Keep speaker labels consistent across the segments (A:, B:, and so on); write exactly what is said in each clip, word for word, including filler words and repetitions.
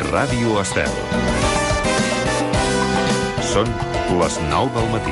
A: Ràdio Estel. Són les nou del matí.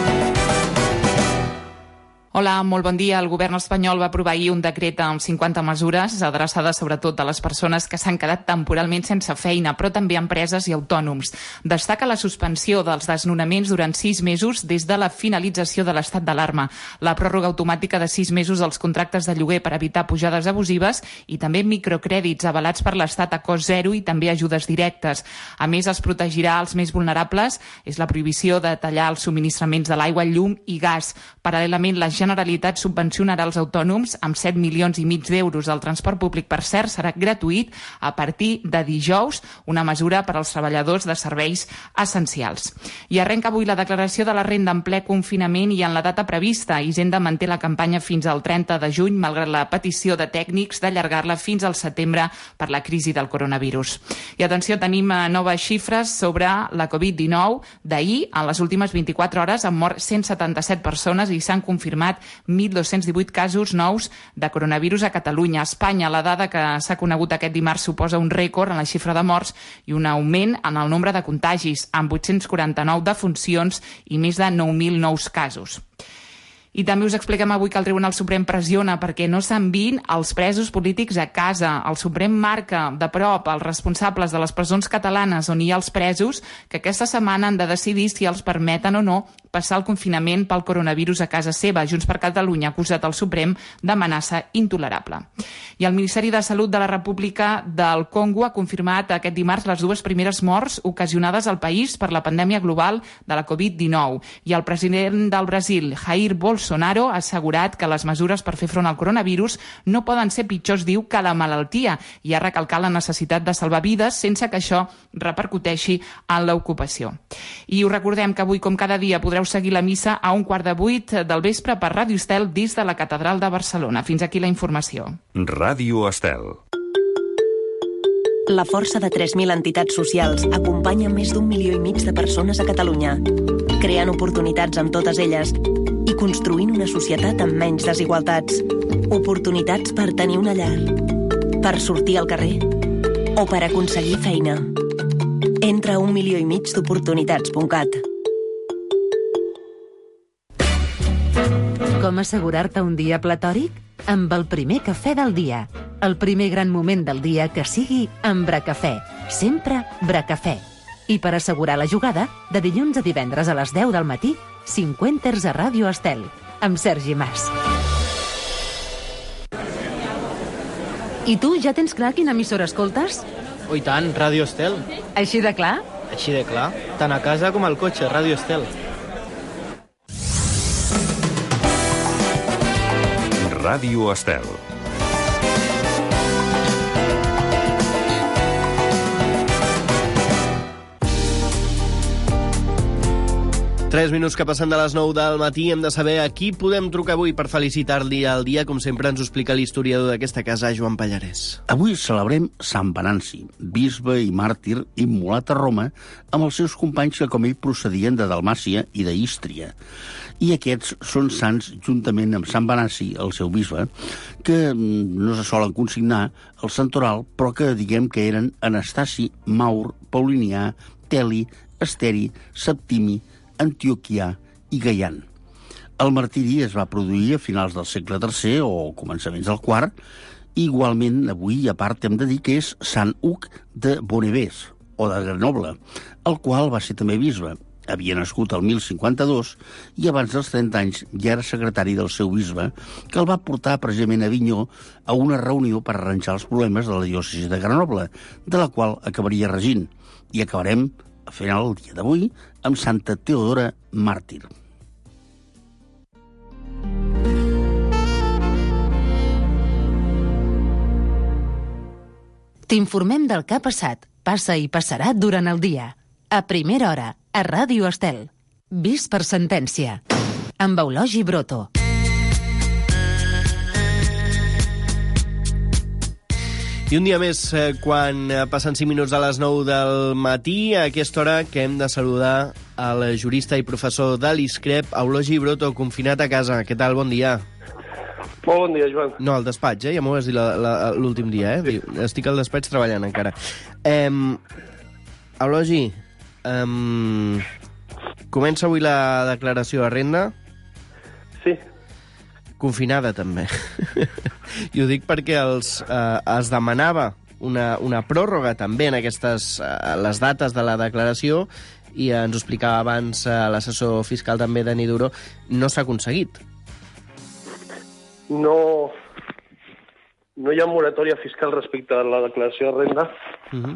B: Hola, molt bon dia. El govern espanyol va aprovar ahir un decret amb cinquanta mesures adreçades sobretot a les persones que s'han quedat temporalment sense feina, però també a empreses i autònoms. Destaca la suspensió dels desnonaments durant sis mesos des de la finalització de l'estat d'alarma, la pròrroga automàtica de sis mesos dels contractes de lloguer per evitar pujades abusives i també microcrèdits avalats per l'Estat a cost zero i també ajudes directes. A més, es protegirà els més vulnerables, és la prohibició de tallar els subministraments de l'aigua, llum i gas. Paral·lelament, la Generalitat subvencionarà els autònoms amb set milions i mig d'euros. El transport públic, per cert, serà gratuït a partir de dijous, una mesura per als treballadors de serveis essencials. I arrenca avui la declaració de la renda en ple confinament i en la data prevista. Hisenda manté la campanya fins al trenta de juny, malgrat la petició de tècnics d'allargar-la fins al setembre per la crisi del coronavirus. I atenció, tenim noves xifres sobre la covid dinou. D'ahir, en les últimes vint-i-quatre hores, han mort cent setanta-set persones i s'han confirmat mil dos-cents divuit casos nous de coronavirus a Catalunya. A Espanya, la dada que s'ha conegut aquest dimarts suposa un rècord en la xifra de morts i un augment en el nombre de contagis, amb vuit-cents quaranta-nou defuncions i més de nou mil nous casos. I també us expliquem avui que el Tribunal Suprem pressiona perquè no s'enviïn els presos polítics a casa. El Suprem marca de prop els responsables de les presons catalanes on hi ha els presos que aquesta setmana han de decidir si els permeten o no passar el confinament pel coronavirus a casa seva. Junts per Catalunya ha acusat el Suprem d'amenaça intolerable. I el Ministeri de Salut de la República del Congo ha confirmat aquest dimarts les dues primeres morts ocasionades al país per la pandèmia global de la covid dinou. I el president del Brasil, Jair Bolsonaro, ha assegurat que les mesures per fer front al coronavirus no poden ser pitjors, diu, que la malaltia, i ha recalcat la necessitat de salvar vides sense que això repercuteixi en l'ocupació. I us recordem que avui, com cada dia, podreu seguir la missa a un quart de vuit del vespre per Ràdio Estel des de la Catedral de Barcelona. Fins aquí la informació.
A: Ràdio Estel.
C: La força de tres mil entitats socials acompanya més d'un milió i mig de persones a Catalunya, creant oportunitats amb totes elles i construint una societat amb menys desigualtats. Oportunitats per tenir una llar, per sortir al carrer o per aconseguir feina. Entra a un milió i mig d'oportunitats punt cat.
D: Com assegurar-te un dia platòric? Amb el primer cafè del dia. El primer gran moment del dia que sigui amb Bracafè. Sempre Bracafè. I per assegurar la jugada, de dilluns a divendres a les deu del matí, cinquanters a Ràdio Estel, amb Sergi Mas. I tu, ja tens clar quina emissora escoltes?
E: Oh, i tant, Ràdio Estel.
D: Així de clar?
E: Així de clar. Tant a casa com al cotxe, Ràdio Estel.
A: Ràdio Estel.
E: Tres minuts que passen de les nou del matí. Hem de saber a qui podem trucar avui per felicitar-li el dia. Com sempre ens ho explica l'historiador d'aquesta casa, Joan Pallarès.
F: Avui celebrem Sant Venanci, bisbe i màrtir immolat a Roma, amb els seus companys que com ell procedien de Dalmàcia i d'Ístria. I aquests són sants juntament amb Sant Venanci, el seu bisbe, que no se solen consignar al santoral, però que diguem que eren Anastasi, Maur, Paulinià, Teli, Esteri, Septimi, Antioquià i Gaian. El martiri es va produir a finals del segle tercer o començaments del quart, i igualment avui, a part, hem de dir que és Sant Hug de Bonevers, o de Grenoble, el qual va ser també bisbe. Havia nascut el mil cinquanta-dos i abans dels trenta anys ja era secretari del seu bisbe, que el va portar precisament a Avinyó a una reunió per arranjar els problemes de la diòcesi de Grenoble, de la qual acabaria regint. I acabarem, a final del dia d'avui, amb Santa Teodora màrtir.
D: T'informem del que ha passat, passa i passarà durant el dia. A primera hora, a Ràdio Estel. Vist per sentència. Amb Eulogi Broto.
E: I un dia més, eh, quan passen cinc minuts a les nou del matí, a aquesta hora que hem de saludar el jurista i professor de l'I S C R E P, Eulogi Broto, confinat a casa. Què tal? Bon dia.
G: Molt bon dia, Joan.
E: No, al despatx, eh? Ja m'ho vas dir la- la- l'últim dia, eh? Diu, estic al despatx treballant encara. Eh, Eulogi, eh, comença avui la declaració de renda.
G: Sí.
E: Confinada, també. I ho dic perquè els, eh, es demanava una, una pròrroga també en aquestes eh, les dates de la declaració i eh, ens ho explicava abans eh, l'assessor fiscal també, Dani Duró, no s'ha aconseguit.
G: No, no hi ha moratòria fiscal respecte a la declaració de renda,
E: Uh -huh.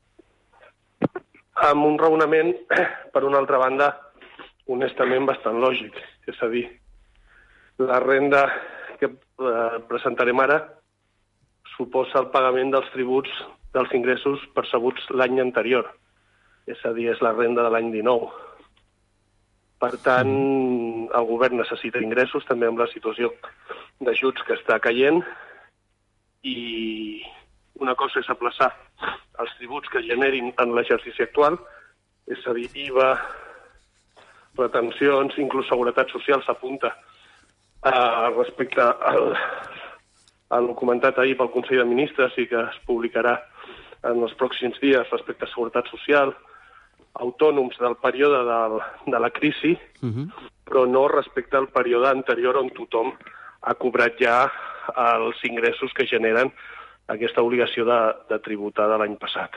G: amb un raonament, per una altra banda, honestament bastant lògic. És a dir, la renda que eh, presentarem ara suposa el pagament dels tributs dels ingressos percebuts l'any anterior. És a dir, és la renda de l'any dinou. Per tant, el govern necessita ingressos, també amb la situació d'ajuts que està caient, i una cosa és aplaçar els tributs que generin en l'exercici actual, és a dir, I V A, retencions, inclús Seguretat Social s'apunta eh, respecte al, al documentat ahir pel Consell de Ministres i que es publicarà en els pròxims dies respecte a Seguretat Social, autònoms del període del, de la crisi,
E: Uh -huh.
G: però no respecte al període anterior on tothom ha cobrat ja els ingressos que generen aquesta obligació de, de tributar de l'any passat.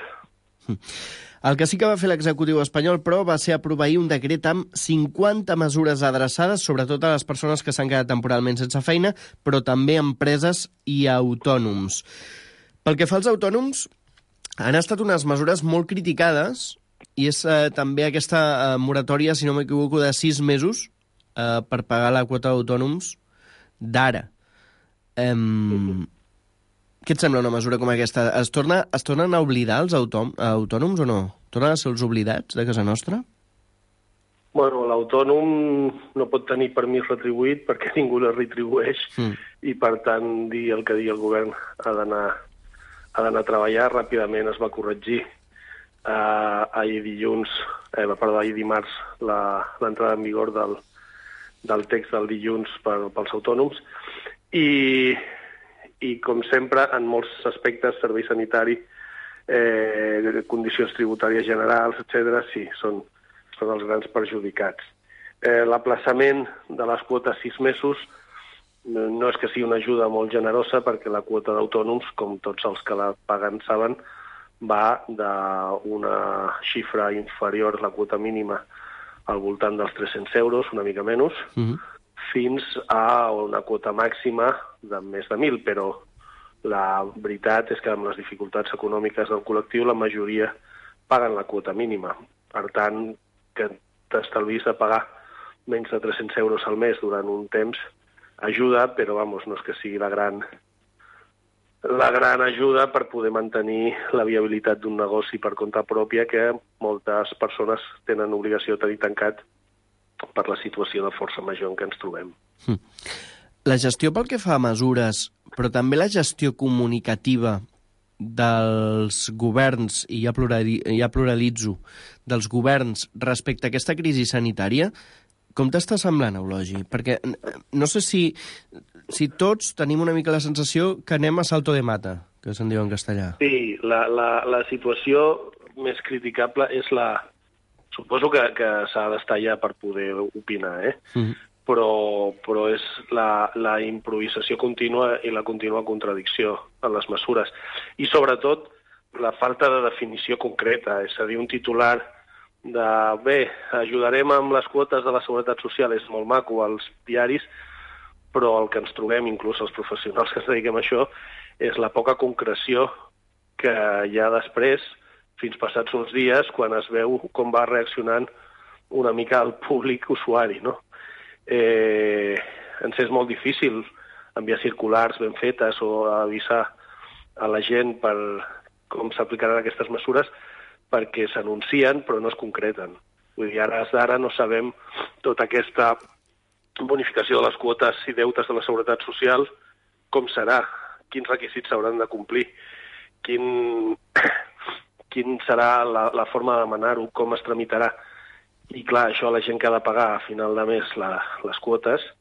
E: El que sí que va fer l'executiu espanyol, però, va ser aprovar ahir un decret amb cinquanta mesures adreçades, sobretot a les persones que s'han quedat temporalment sense feina, però també a empreses i autònoms. Pel que fa als autònoms, han estat unes mesures molt criticades, i és eh, també aquesta eh, moratòria, si no m'equivoco, de sis mesos eh, per pagar la quota d'autònoms d'ara. Eh, Què et sembla una mesura com aquesta? Es, torna, es tornen a oblidar els autòm, autònoms o no? Tornen a ser els oblidats de casa nostra?
G: Bueno, l'autònom no pot tenir permís retribuït perquè ningú el retribueix
E: Mm.
G: i, per tant, dir el que digui el govern ha d'anar ha d'anar a treballar. Ràpidament es va corregir eh, ahir dilluns, eh, perdó, ahir dimarts, la- l'entrada en vigor del, del text del dilluns per, pels autònoms i, i, com sempre, en molts aspectes, servei sanitari, eh, condicions tributàries generals, etcètera, sí, són, són els grans perjudicats. Eh, L'aplaçament de les quotes sis mesos no, no és que sigui una ajuda molt generosa, perquè la quota d'autònoms, com tots els que la paguen saben, va d'una xifra inferior a la quota mínima al voltant dels tres-cents euros, una mica menys,
E: Uh -huh.
G: fins a una quota màxima de més de mil, però la veritat és que amb les dificultats econòmiques del col·lectiu la majoria paguen la quota mínima. Per tant, que t'estalvis de pagar menys de tres-cents euros al mes durant un temps ajuda, però vamos, no és que sigui la gran, la gran ajuda per poder mantenir la viabilitat d'un negoci per compte pròpia que moltes persones tenen obligació de tenir tancat per la situació de força major en què ens trobem.
E: La gestió pel que fa a mesures, però també la gestió comunicativa dels governs, i ja, plurali, ja pluralitzo, dels governs respecte a aquesta crisi sanitària, com t'està semblant, Eulogi? Perquè no sé si, si tots tenim una mica la sensació que anem a salto de mata, que se'n diu en castellà.
G: Sí, la, la, la situació més criticable és la... Suposo que, que s'ha d'estar ja per poder opinar, eh?
E: Mm.
G: Però, però és la, la improvisació contínua i la contínua contradicció en les mesures. I, sobretot, la falta de definició concreta, és a dir, un titular de, bé, ajudarem amb les quotes de la Seguretat Social, és molt maco als diaris, però el que ens trobem, inclús els professionals que ens dediquem a això, és la poca concreció que hi ha després, fins passats uns dies, quan es veu com va reaccionant una mica el públic usuari, no? Eh, ens és molt difícil enviar circulars ben fetes o avisar a la gent per com s'aplicaran aquestes mesures, perquè s'anuncien però no es concreten. Vull dir, ara d'ara no sabem tota aquesta bonificació de les quotes i deutes de la Seguretat Social, com serà, quins requisits s'hauran de complir, quin, quin serà la, la forma de demanar-ho, com es tramitarà. I clar, això la gent que ha de pagar a final de mes la, les quotes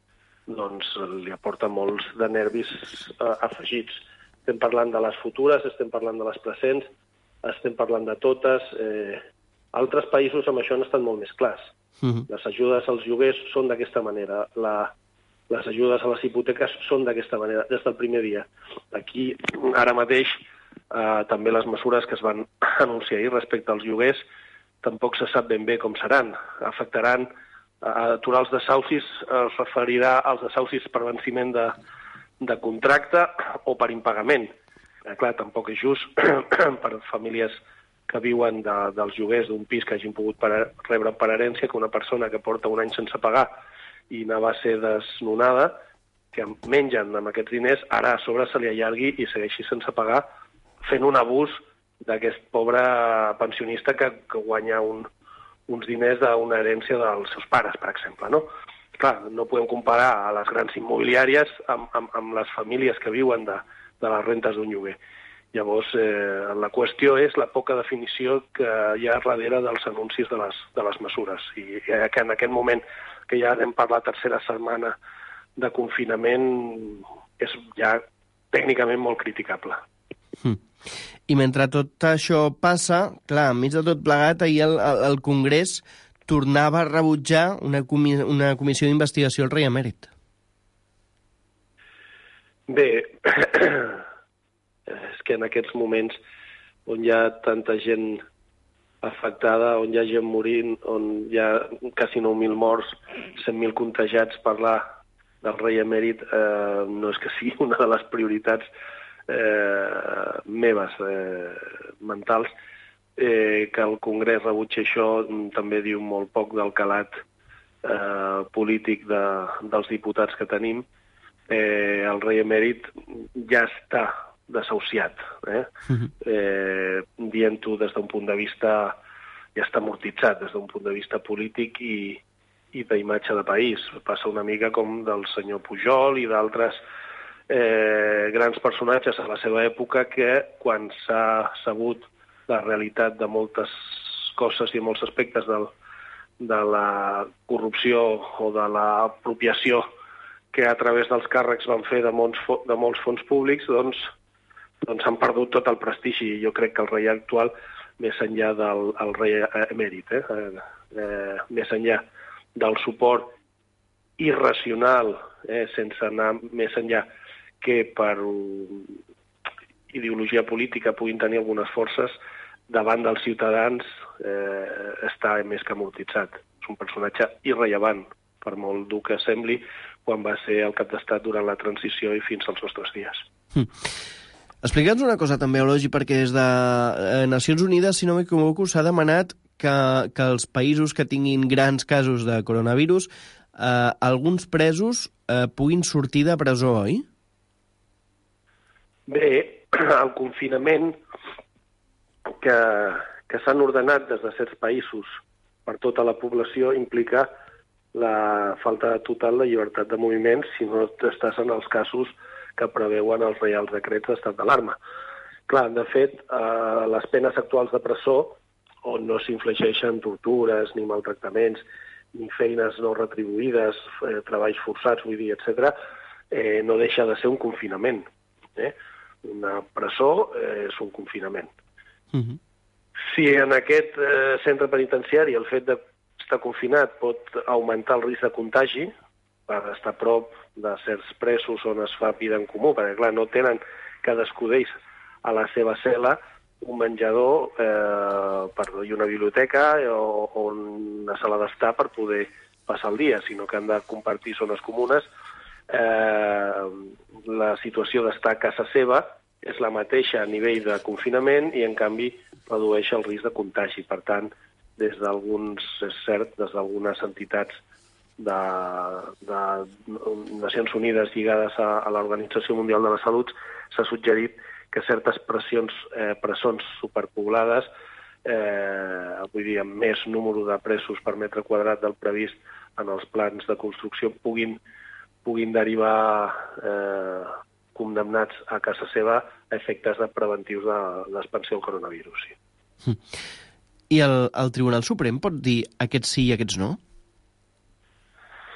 G: doncs li aporta molts de nervis eh, afegits. Estem parlant de les futures, estem parlant de les presents, estem parlant de totes. Eh, altres països amb això han estat molt més clars. Uh-huh. Les ajudes als lloguers són d'aquesta manera, la, les ajudes a les hipoteques són d'aquesta manera, des del primer dia. Aquí, ara mateix, eh, també les mesures que es van anunciar ahir respecte als lloguers tampoc se sap ben bé com seran. Afectaran a aturar els desaucis, es referirà als desaucis per venciment de, de contracte o per impagament. Eh, clar, tampoc és just per famílies que viuen de, dels lloguers d'un pis que hagin pogut per, rebre per herència que una persona que porta un any sense pagar i no va ser desnonada, que mengen amb aquests diners, ara a sobre se li allargui i segueixi sense pagar, fent un abús d'aquest pobre pensionista que, que guanya un, uns diners d'una herència dels seus pares, per exemple, no? Clar, no podem comparar a les grans immobiliàries amb, amb, amb les famílies que viuen de, de les rentes d'un lloguer. Llavors, eh, la qüestió és la poca definició que hi ha darrere dels anuncis de les, de les mesures. I que en aquest moment, que ja anem per la tercera setmana de confinament, és ja tècnicament molt criticable.
E: Mm. I mentre tot això passa, clar, enmig de tot plegat, ahir el, el, el Congrés tornava a rebutjar una, comi una comissió d'investigació al rei emèrit. Bé,
G: és que en aquests moments on hi ha tanta gent afectada, on hi ha gent morint, on hi ha quasi nou mil morts, cent mil contagiats, parlar del rei emèrit eh, no és que sigui una de les prioritats Eh, meves, eh, mentals, eh, que el Congrés rebutgi això també diu molt poc del calat eh, polític de, dels diputats que tenim. Eh, el rei emèrit ja està desahuciat, eh? Uh-huh. eh, dient-ho des d'un punt de vista, ja està amortitzat des d'un punt de vista polític i, i d'imatge de país. Passa una mica com del senyor Pujol i d'altres Eh, grans personatges a la seva època que, quan s'ha sabut la realitat de moltes coses i molts aspectes del, de la corrupció o de l'apropiació que a través dels càrrecs van fer de molts, de molts fons públics, doncs, doncs han perdut tot el prestigi. Jo crec que el rei actual, més enllà del el rei emèrit, eh, eh, més enllà del suport irracional, eh, sense anar més enllà, que per ideologia política puguin tenir algunes forces, davant dels ciutadans eh, està més que amortitzat. És un personatge irrellevant, per molt dur que sembli, quan va ser el cap d'estat durant la transició i fins als nostres dies.
E: Hm. Explica'ns una cosa també, Elogi, perquè des de eh, Nacions Unides, si no m'equivoco, s'ha demanat que, que els països que tinguin grans casos de coronavirus, eh, alguns presos eh, puguin sortir de presó, oi?
G: Bé, el confinament que, que s'han ordenat des de certs països per tota la població implica la falta total de llibertat de moviment si no estàs en els casos que preveuen els reials decrets d'estat d'alarma. Clar, de fet, eh, les penes actuals de presó, on no s'infligeixen tortures, ni maltractaments, ni feines no retribuïdes, eh, treballs forçats, vull dir, etcètera, eh, no deixa de ser un confinament. Eh? Una presó eh, és un confinament. Uh-huh. Si en aquest eh, centre penitenciari el fet d'estar confinat pot augmentar el risc de contagi per estar a prop de certs presos on es fa vida en comú, perquè clar, no tenen cadascú d'ells a la seva cel·la un menjador eh, per, i una biblioteca o, o una sala d'estar per poder passar el dia, sinó que han de compartir zones comunes. Eh, la situació d'estar a casa seva és la mateixa a nivell de confinament i, en canvi, redueix el risc de contagi. Per tant, des d'alguns, és cert, des d'algunes entitats de, de Nacions Unides lligades a, a l'Organització Mundial de la Salut s'ha suggerit que certes pressions, eh, presons superpoblades, eh, vull dir, amb més número de presos per metre quadrat del previst en els plans de construcció, puguin puguin derivar eh, condemnats a casa seva a efectes de preventius de l'expansió del coronavirus. Sí.
E: I el, el Tribunal Suprem pot dir aquests sí i aquests no?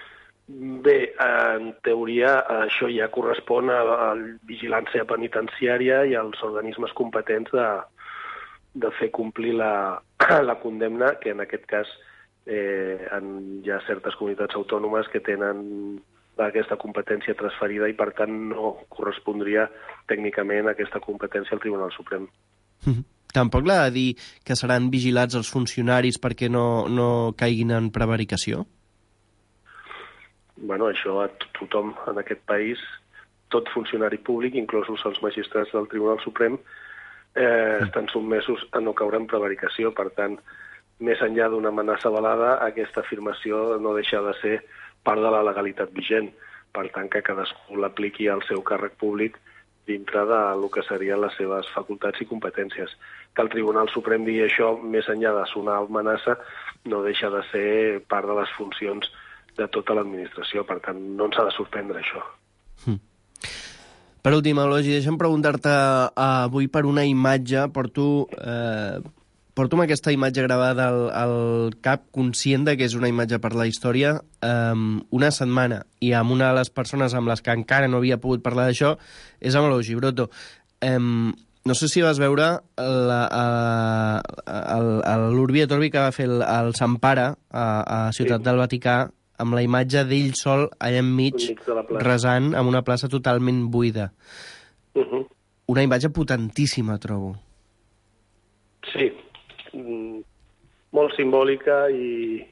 G: Bé, en teoria això ja correspon a la vigilància penitenciària i als organismes competents de, de fer complir la, la condemna, que en aquest cas eh, en, hi ha certes comunitats autònomes que tenen aquesta competència transferida i, per tant, no correspondria tècnicament aquesta competència al Tribunal Suprem.
E: Mm-hmm. Tampoc l'ha de dir que seran vigilats els funcionaris perquè no, no caiguin en prevaricació?
G: Bueno, això a tothom en aquest país, tot funcionari públic, inclosos els magistrats del Tribunal Suprem, eh, estan sotmesos a no caure en prevaricació. Per tant, més enllà d'una amenaça velada, aquesta afirmació no deixa de ser part de la legalitat vigent. Per tant, que cadascú l'apliqui al seu càrrec públic dintre del que serien les seves facultats i competències. Que el Tribunal Suprem digui això, més enllà de sonar amenaça, no deixa de ser part de les funcions de tota l'administració. Per tant, no ens ha de sorprendre això.
E: Mm. Per últim, Eulogi, deixa'm preguntar-te uh, avui per una imatge. Porto, eh, porto amb aquesta imatge gravada al, al cap, conscient de que és una imatge per la història, um, una setmana, i amb una de les persones amb les que encara no havia pogut parlar d'això és amb Eulogi Broto. Um, no sé si vas veure l'Urbi et Orbi que va fer el, el Sant Pare a, a Ciutat sí. del Vaticà, amb la imatge d'ell sol allà enmig, resant en una plaça totalment buida.
G: Uh-huh.
E: Una imatge potentíssima, trobo.
G: Sí, mm, molt simbòlica i,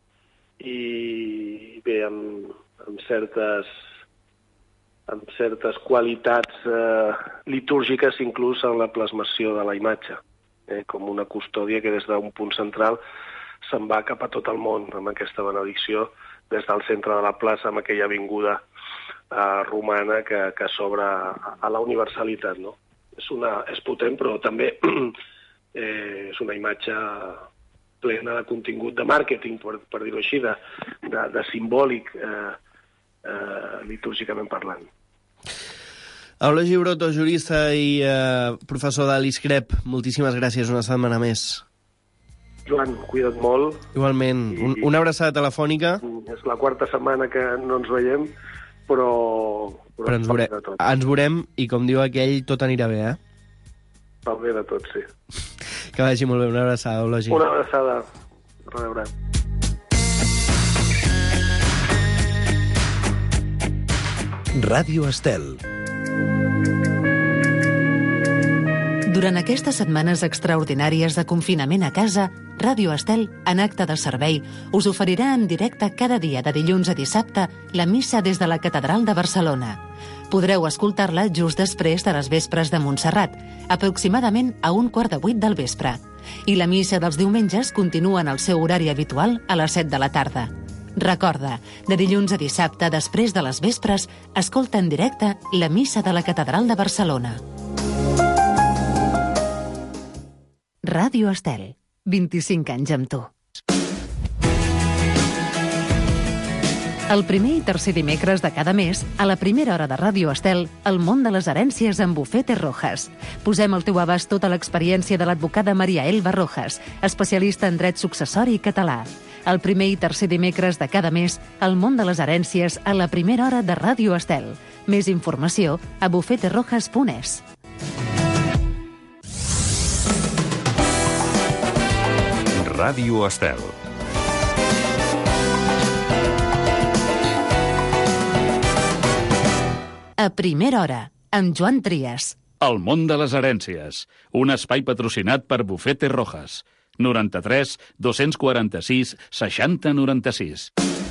G: i bé, amb, amb certes amb certes qualitats eh, litúrgiques, inclús en la plasmació de la imatge, eh, com una custòdia que des d'un punt central se'n va cap a tot el món, amb aquesta benedicció, des del centre de la plaça, amb aquella avinguda eh, romana que, que s'obre a, a la universalitat, no? És, una, és potent, però també eh, és una imatge plena de contingut de màrqueting, per, per dir-ho així, de, de, de simbòlic, eh, eh, litúrgicament parlant.
E: Eulogi Broto, jurista i eh, professor de l'ISCREP, moltíssimes gràcies una setmana més.
G: Joan, cuida't molt.
E: Igualment. Un, una abraçada telefònica.
G: És la quarta setmana que no ens veiem, però... Però,
E: però ens, veure, ens veurem i, com diu aquell, tot anirà bé, eh?
G: Pel bé de tot, sí.
E: Que vagi molt bé. Una abraçada, Eulogi.
G: Una abraçada. A reveure.
H: Ràdio Estel.
D: Durant aquestes setmanes extraordinàries de confinament a casa, Ràdio Estel, en acte de servei, us oferirà en directe cada dia de dilluns a dissabte la missa des de la Catedral de Barcelona. Podreu escoltar-la just després de les vespres de Montserrat, aproximadament a un quart de vuit del vespre. I la missa dels diumenges continua en el seu horari habitual a les set de la tarda. Recorda, de dilluns a dissabte, després de les vespres, escolta en directe la missa de la Catedral de Barcelona. Ràdio Estel, vint-i-cinc anys amb tu. El primer i tercer dimecres de cada mes, a la primera hora de Ràdio Estel, el món de les herències amb Bufete Rojas. Posem al teu abast tota l'experiència de l'advocada Maria Elba Rojas, especialista en dret successori català. El primer i tercer dimecres de cada mes, el món de les herències a la primera hora de Ràdio Estel. Més informació a bufete rojas punt es.
A: Ràdio Estel.
D: A primera hora, amb Joan Trias.
I: El món de les herències, un espai patrocinat per Bufete Rojas. noranta-tres dos-cents quaranta-sis seixanta noranta-sis.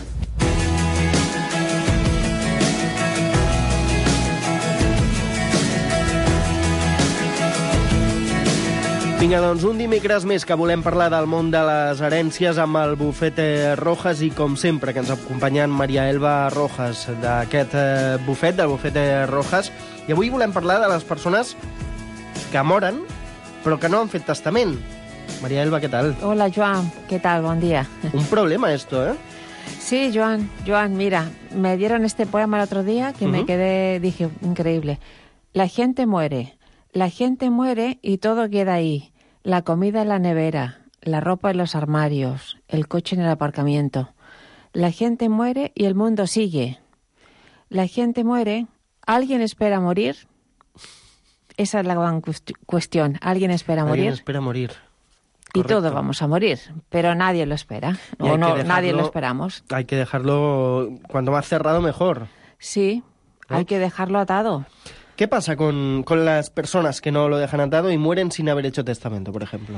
E: Vinga, doncs un dimecres més que volem parlar del món de les herències amb el Bufete Rojas i, com sempre, que ens acompanyen Maria Elba Rojas d'aquest eh, bufet, del Bufete Rojas. I avui volem parlar de les persones que moren però que no han fet testament. María Elba, ¿qué tal?
J: Hola, Joan, ¿qué tal? Buen día.
E: Un problema esto, ¿eh?
J: Sí, Joan, Joan, mira, me dieron este poema el otro día que uh-huh. me quedé, dije, increíble. La gente muere, la gente muere y todo queda ahí. La comida en la nevera, la ropa en los armarios, el coche en el aparcamiento. La gente muere y el mundo sigue. La gente muere, ¿alguien espera morir? Esa es la gran cuestión. ¿Alguien espera morir?
E: Alguien espera morir.
J: Y
E: Correcto.
J: todos vamos a morir, pero nadie lo espera.
E: Y hay
J: O no,
E: que dejarlo-
J: nadie lo esperamos.
E: Hay que dejarlo, cuando más cerrado, mejor.
J: Sí,
E: ¿Eh?
J: hay que dejarlo atado.
E: ¿Qué pasa con, con las personas que no lo dejan atado y mueren sin haber hecho testamento, por ejemplo?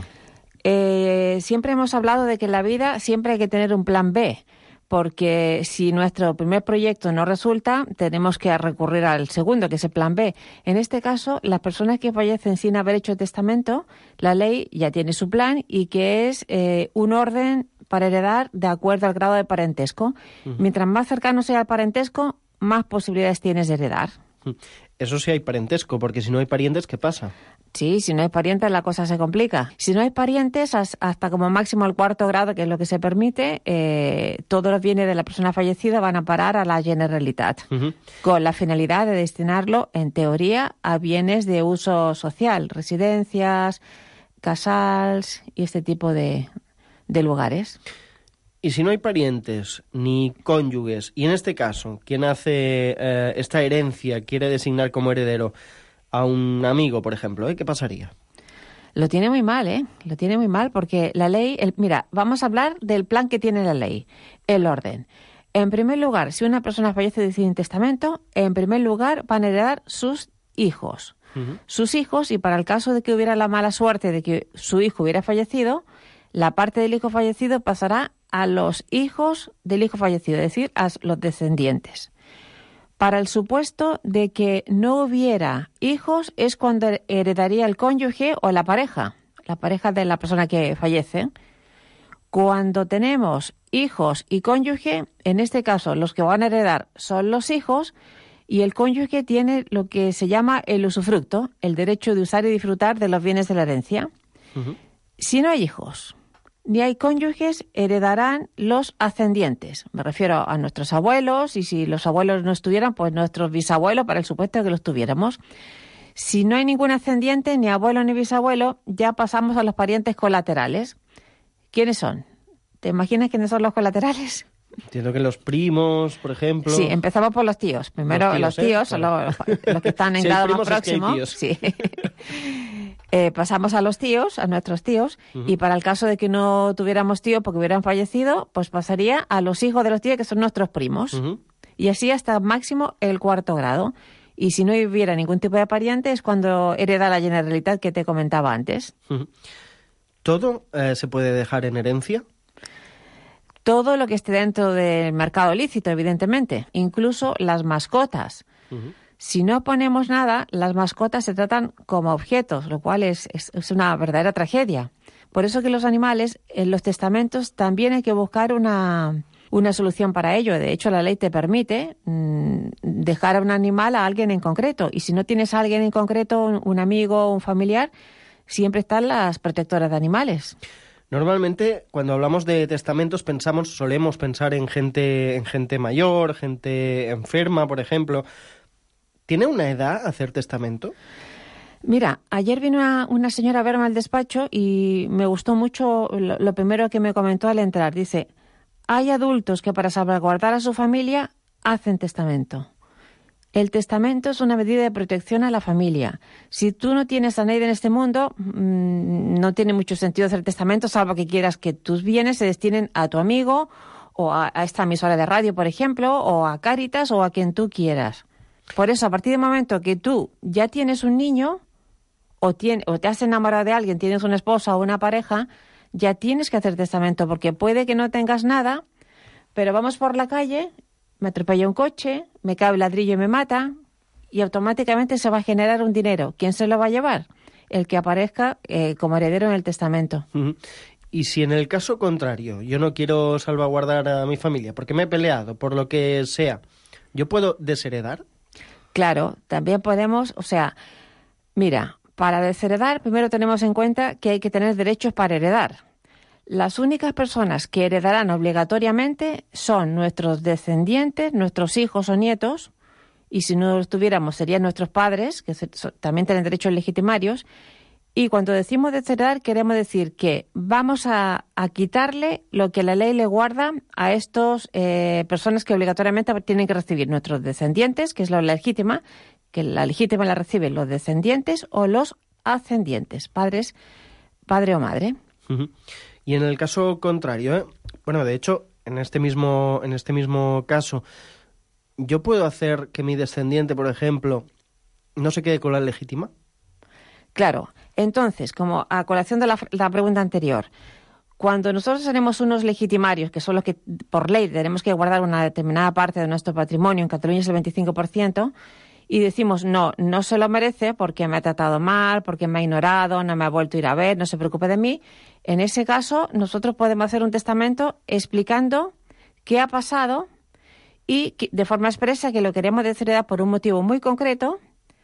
J: Eh, siempre hemos hablado de que en la vida siempre hay que tener un plan B, porque si nuestro primer proyecto no resulta, tenemos que recurrir al segundo, que es el plan B. En este caso, las personas que fallecen sin haber hecho testamento, la ley ya tiene su plan y que es eh, un orden para heredar de acuerdo al grado de parentesco. Uh-huh. Mientras más cercano sea el parentesco, más posibilidades tienes de heredar.
E: Eso sí hay parentesco, porque si no hay parientes, ¿qué pasa?
J: Sí, si no hay parientes la cosa se complica. Si no hay parientes, hasta como máximo el cuarto grado, que es lo que se permite, eh, todos los bienes de la persona fallecida van a parar a la Generalitat, uh-huh. con la finalidad de destinarlo, en teoría, a bienes de uso social, residencias, casals y este tipo de, de lugares.
E: Y si no hay parientes ni cónyuges, y en este caso, quien hace eh, esta herencia quiere designar como heredero a un amigo, por ejemplo, ¿eh? ¿Qué pasaría?
J: Lo tiene muy mal, ¿eh? Lo tiene muy mal porque la ley... El, mira, vamos a hablar del plan que tiene la ley, el orden. En primer lugar, si una persona fallece sin testamento, en primer lugar van a heredar sus hijos. Uh-huh. Sus hijos, y para el caso de que hubiera la mala suerte de que su hijo hubiera fallecido, la parte del hijo fallecido pasará a los hijos del hijo fallecido, es decir, a los descendientes. Para el supuesto de que no hubiera hijos es cuando heredaría el cónyuge o la pareja, la pareja de la persona que fallece. Cuando tenemos hijos y cónyuge, en este caso los que van a heredar son los hijos y el cónyuge tiene lo que se llama el usufructo, el derecho de usar y disfrutar de los bienes de la herencia. Uh-huh. Si no hay hijos ni hay cónyuges, heredarán los ascendientes. Me refiero a nuestros abuelos, y si los abuelos no estuvieran, pues nuestros bisabuelos, para el supuesto de que los tuviéramos. Si no hay ningún ascendiente, ni abuelo ni bisabuelo, ya pasamos a los parientes colaterales. ¿Quiénes son? ¿Te imaginas quiénes son los colaterales?
E: Entiendo que los primos, por ejemplo...
J: Sí, empezamos por los tíos. Primero los tíos, los tíos ¿eh? son los, los que están en
E: si
J: grado más
E: es que
J: próximo. Sí. Eh, pasamos a los tíos, a nuestros tíos, uh-huh. y para el caso de que no tuviéramos tíos porque hubieran fallecido, pues pasaría a los hijos de los tíos, que son nuestros primos. Uh-huh. Y así hasta máximo el cuarto grado. Y si no hubiera ningún tipo de pariente, es cuando hereda la Generalitat que te comentaba antes.
E: Uh-huh. ¿Todo eh, se puede dejar en herencia?
J: Todo lo que esté dentro del mercado lícito, evidentemente. Incluso las mascotas. Uh-huh. Si no ponemos nada, las mascotas se tratan como objetos, lo cual es, es, es una verdadera tragedia. Por eso que los animales, en los testamentos, también hay que buscar una, una solución para ello. De hecho, la ley te permite mmm, dejar a un animal a alguien en concreto. Y si no tienes a alguien en concreto, un, un amigo o un familiar, siempre están las protectoras de animales.
E: Normalmente, cuando hablamos de testamentos, pensamos, solemos pensar en gente, en gente mayor, gente enferma, por ejemplo. ¿Tiene una edad hacer testamento?
J: Mira, ayer vino una, una señora a verme al despacho y me gustó mucho lo, lo primero que me comentó al entrar. Dice, hay adultos que para salvaguardar a su familia hacen testamento. El testamento es una medida de protección a la familia. Si tú no tienes a nadie en este mundo, mmm, no tiene mucho sentido hacer testamento, salvo que quieras que tus bienes se destinen a tu amigo o a, a esta emisora de radio, por ejemplo, o a Cáritas o a quien tú quieras. Por eso, a partir del momento que tú ya tienes un niño o, tiene, o te has enamorado de alguien, tienes una esposa o una pareja, ya tienes que hacer testamento, porque puede que no tengas nada, pero vamos por la calle, me atropella un coche, me cae el ladrillo y me mata, y automáticamente se va a generar un dinero. ¿Quién se lo va a llevar? El que aparezca eh, como heredero en el testamento.
E: Uh-huh. Y si en el caso contrario, yo no quiero salvaguardar a mi familia porque me he peleado, por lo que sea, ¿yo puedo desheredar?
J: Claro, también podemos, o sea, mira, para desheredar primero tenemos en cuenta que hay que tener derechos para heredar. Las únicas personas que heredarán obligatoriamente son nuestros descendientes, nuestros hijos o nietos, y si no los tuviéramos serían nuestros padres, que se, so, también tienen derechos legitimarios, Y cuando decimos desheredar, queremos decir que vamos a, a quitarle lo que la ley le guarda a estas eh, personas que obligatoriamente tienen que recibir nuestros descendientes, que es la legítima, que la legítima la reciben los descendientes o los ascendientes, padres, padre o madre.
E: Uh-huh. Y en el caso contrario, ¿eh? bueno, de hecho, en este mismo, en este mismo caso, ¿yo puedo hacer que mi descendiente, por ejemplo, no se quede con la legítima?
J: Claro. Entonces, como a colación de la, la pregunta anterior, cuando nosotros tenemos unos legitimarios, que son los que por ley tenemos que guardar una determinada parte de nuestro patrimonio, en Cataluña es el veinticinco por ciento, y decimos, no, no se lo merece porque me ha tratado mal, porque me ha ignorado, no me ha vuelto a ir a ver, no se preocupe de mí, en ese caso nosotros podemos hacer un testamento explicando qué ha pasado y que, de forma expresa, que lo queremos desheredar por un motivo muy concreto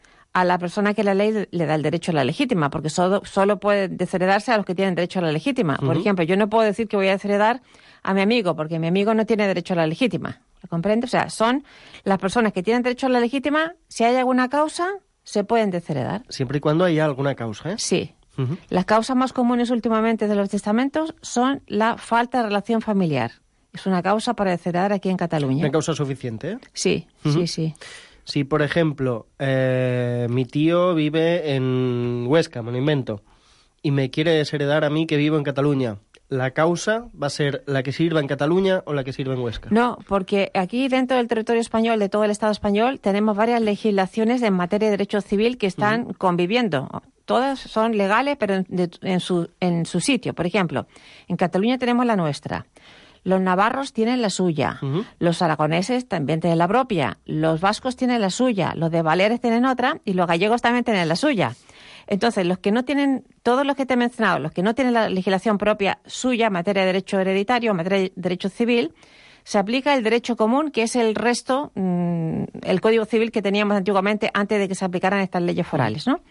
J: a la persona que la ley le da el derecho a la legítima, porque solo, solo puede desheredarse a los que tienen derecho a la legítima. Uh-huh. Por ejemplo, yo no puedo decir que voy a desheredar a mi amigo, porque mi amigo no tiene derecho a la legítima. ¿Lo comprende? O sea, son las personas que tienen derecho a la legítima, si hay alguna causa, se pueden desheredar.
E: Siempre y cuando haya alguna causa, ¿eh?
J: Sí. Uh-huh. Las causas más comunes últimamente de los testamentos son la falta de relación familiar. Es una causa para desheredar aquí en Cataluña.
E: ¿Una causa suficiente? ¿eh?
J: Sí, uh-huh. sí, sí.
E: Si, por ejemplo, eh, mi tío vive en Huesca, me lo invento, y me quiere desheredar a mí que vivo en Cataluña, ¿la causa va a ser la que sirva en Cataluña o la que sirva en Huesca?
J: No, porque aquí dentro del territorio español, de todo el Estado español, tenemos varias legislaciones en materia de derecho civil que están uh-huh. conviviendo. Todas son legales, pero en, de, en, su, en su sitio. Por ejemplo, en Cataluña tenemos la nuestra. Los navarros tienen la suya, uh-huh. los aragoneses también tienen la propia, los vascos tienen la suya, los de Baleares tienen otra y los gallegos también tienen la suya. Entonces, los que no tienen, todos los que te he mencionado, los que no tienen la legislación propia suya en materia de derecho hereditario, en materia de derecho civil, se aplica el derecho común, que es el resto, mmm, el Código Civil que teníamos antiguamente antes de que se aplicaran estas leyes forales, ¿no?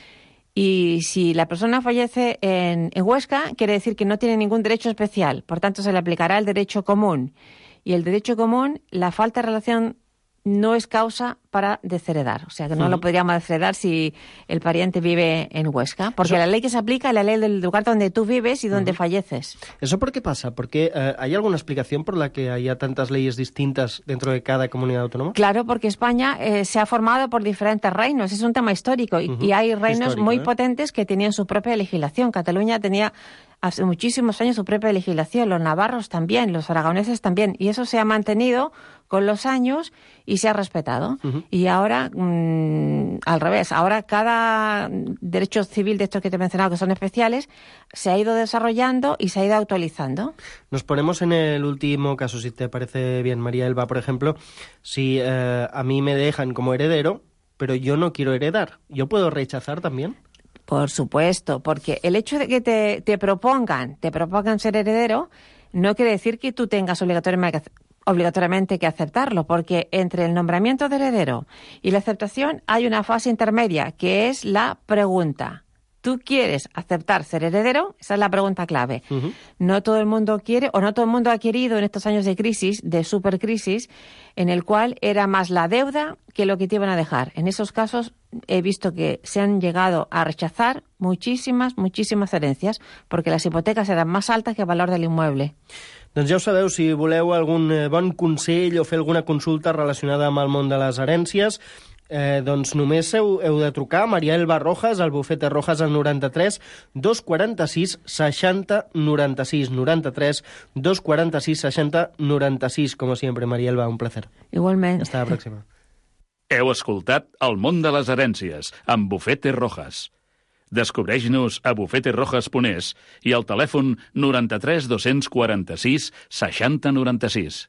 J: Y si la persona fallece en, en Huesca, quiere decir que no tiene ningún derecho especial. Por tanto, se le aplicará el derecho común. Y el derecho común, la falta de relación no es causa para desheredar. O sea, que no uh-huh. lo podríamos desheredar si el pariente vive en Huesca. Porque Eso... la ley que se aplica es la ley del lugar donde tú vives y donde uh-huh. falleces.
E: ¿Eso por qué pasa? ¿Porque eh, hay alguna explicación por la que haya tantas leyes distintas dentro de cada comunidad autónoma?
J: Claro, porque España eh, se ha formado por diferentes reinos. Es un tema histórico. Y, uh-huh. y hay reinos histórico, muy ¿eh? potentes que tenían su propia legislación. Cataluña tenía hace muchísimos años su propia legislación. Los navarros también, los aragoneses también. Y eso se ha mantenido con los años y se ha respetado. Uh-huh. Y ahora, mmm, al revés, ahora cada derecho civil de estos que te he mencionado, que son especiales, se ha ido desarrollando y se ha ido actualizando.
E: Nos ponemos en el último caso, si te parece bien, María Elba, por ejemplo, si eh, a mí me dejan como heredero, pero yo no quiero heredar, ¿yo puedo rechazar también?
J: Por supuesto, porque el hecho de que te, te propongan, te propongan ser heredero, no quiere decir que tú tengas obligatoriamente que obligatoriamente que aceptarlo, porque entre el nombramiento de heredero y la aceptación hay una fase intermedia, que es la pregunta. ¿Tú quieres aceptar ser heredero? Esa es la pregunta clave. Uh-huh. No todo el mundo quiere, o no todo el mundo ha querido en estos años de crisis, de supercrisis, en el cual era más la deuda que lo que te iban a dejar. En esos casos he visto que se han llegado a rechazar muchísimas, muchísimas herencias, porque las hipotecas eran más altas que el valor del inmueble.
E: Doncs ja ho sabeu, si voleu algun bon consell o fer alguna consulta relacionada amb el món de les herències, eh, doncs només heu, heu de trucar a María Elba Rojas, al bufete Rojas, al noranta-tres dos quaranta-sis seixanta noranta-sis, noranta-tres dos quaranta-sis seixanta noranta-sis. Com sempre, María Elba, un placer.
J: Igualment.
E: Hasta la pròxima.
I: Heu escoltat El món de les herències, amb Bufete Rojas. Descobreix-nos a bufete rojas punt es i al telèfon noranta-tres dos quaranta-sis seixanta noranta-sis.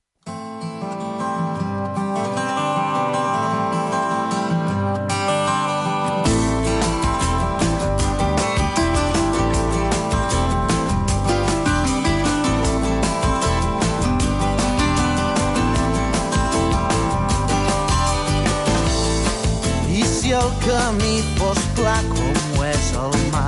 K: I si el camí fos pla com és el mar,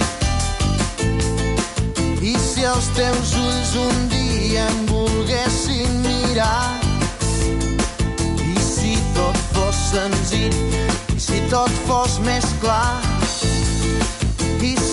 K: i si els teus ulls un dia em volguessin mirar, i si tot fos senzill, i si tot fos més clar, i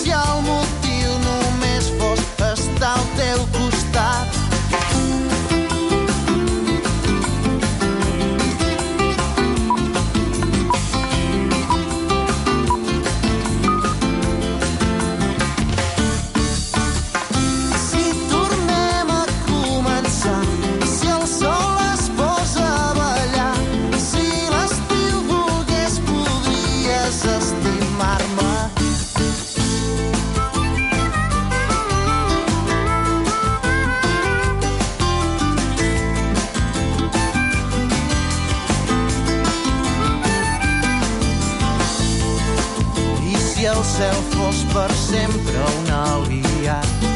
K: cel fos per sempre un aliat.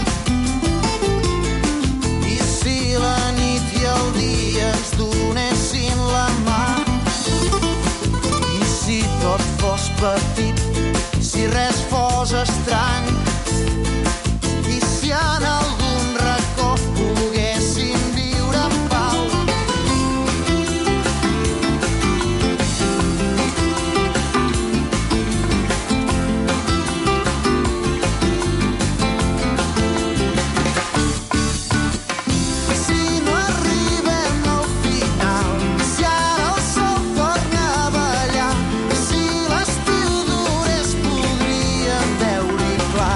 K: I si la nit i el dia ens donessin la mà, i si tot fos petit, si res fos estrany, i si en algun racó poguéssim viure en pau. Si no arribem al final, si ara el sol torna a ballar, si l'estiu durés podríem veure-hi clar.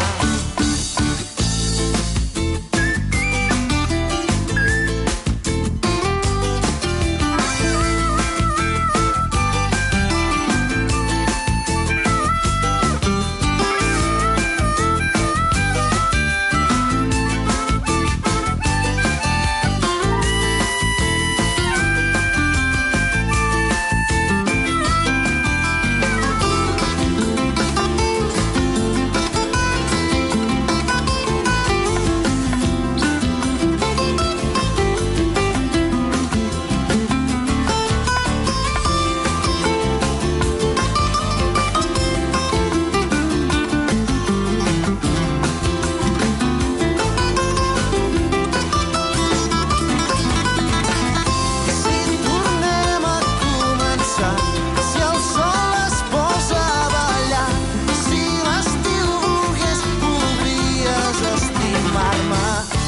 K: Si tornem a començar, si el sol es posa a ballar, si l'estiu volgués podries estimar-me.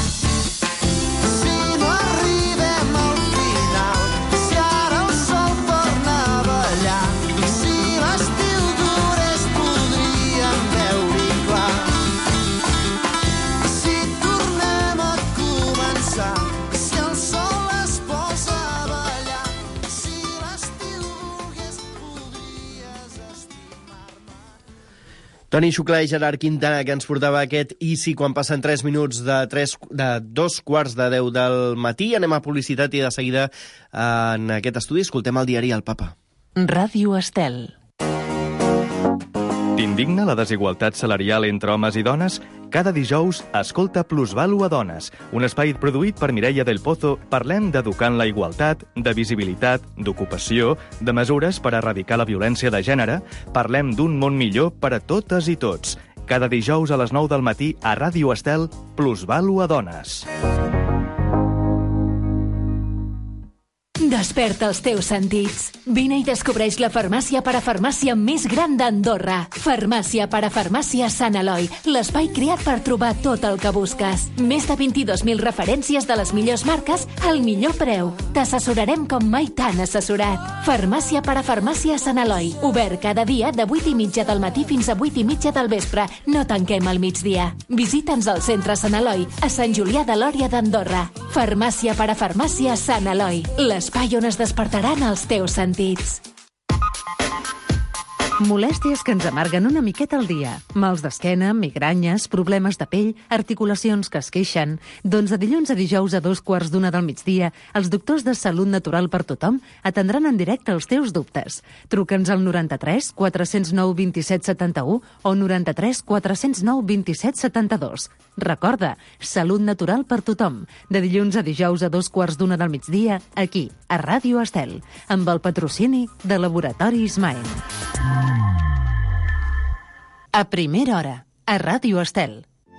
K: Si no arribem al final, si ara el sol torna a ballar, si l'estiu durés podríem veure-hi clar. Si tornem a començar, si el sol es posa a ballar, si l'estiu volgués podries estimar-me.
E: Toni Xuclà i Gerard Quintana, que ens portava aquest I si quan passen tres minuts de, tres, de dos quarts de deu del matí. Anem a publicitat i de seguida en aquest estudi escoltem el diari El Papa.
D: Ràdio Estel.
L: T'indigna la desigualtat salarial entre homes i dones? Cada dijous, escolta Plusvalu a Dones, un espai produït per Mireia del Pozo. Parlem d'educant la igualtat, de visibilitat, d'ocupació, de mesures per erradicar la violència de gènere. Parlem d'un món millor per a totes i tots. Cada dijous a les nou del matí a Ràdio Estel, Plusvalu a Dones.
M: Desperta els teus sentits. Vine i descobreix la farmàcia parafarmàcia més gran d'Andorra. Farmàcia parafarmàcia Sant Eloi, l'espai creat per trobar tot el que busques. Més de vint-i-dos mil referències de les millors marques al millor preu. T'assessorarem com mai t'han assessorat. Farmàcia parafarmàcia Sant Eloi, obert cada dia de vuit i mitja del matí fins a vuit i mitja del vespre. No tanquem al migdia. Visita'ns al centre Sant Eloi, a Sant Julià de Lòria d'Andorra. Farmàcia parafarmàcia Sant Eloi, l'espai on es despertaran els teus sentits.
D: Molèsties que ens amarguen una miqueta al dia. Mals d'esquena, migranyes, problemes de pell, articulacions que es queixen. Doncs de dilluns a dijous a dos quarts d'una del migdia, els doctors de Salut Natural per Tothom atendran en directe els teus dubtes. Truca'ns al noranta-tres quatre zero nou vint set setanta-u o noranta-tres quatre zero nou vint set setanta-dos. Recorda, Salut Natural per Tothom, de dilluns a dijous a dos quarts d'una del migdia, aquí, a Ràdio Estel, amb el patrocini de Laboratori Ismael. A primera hora, a Ràdio Estel.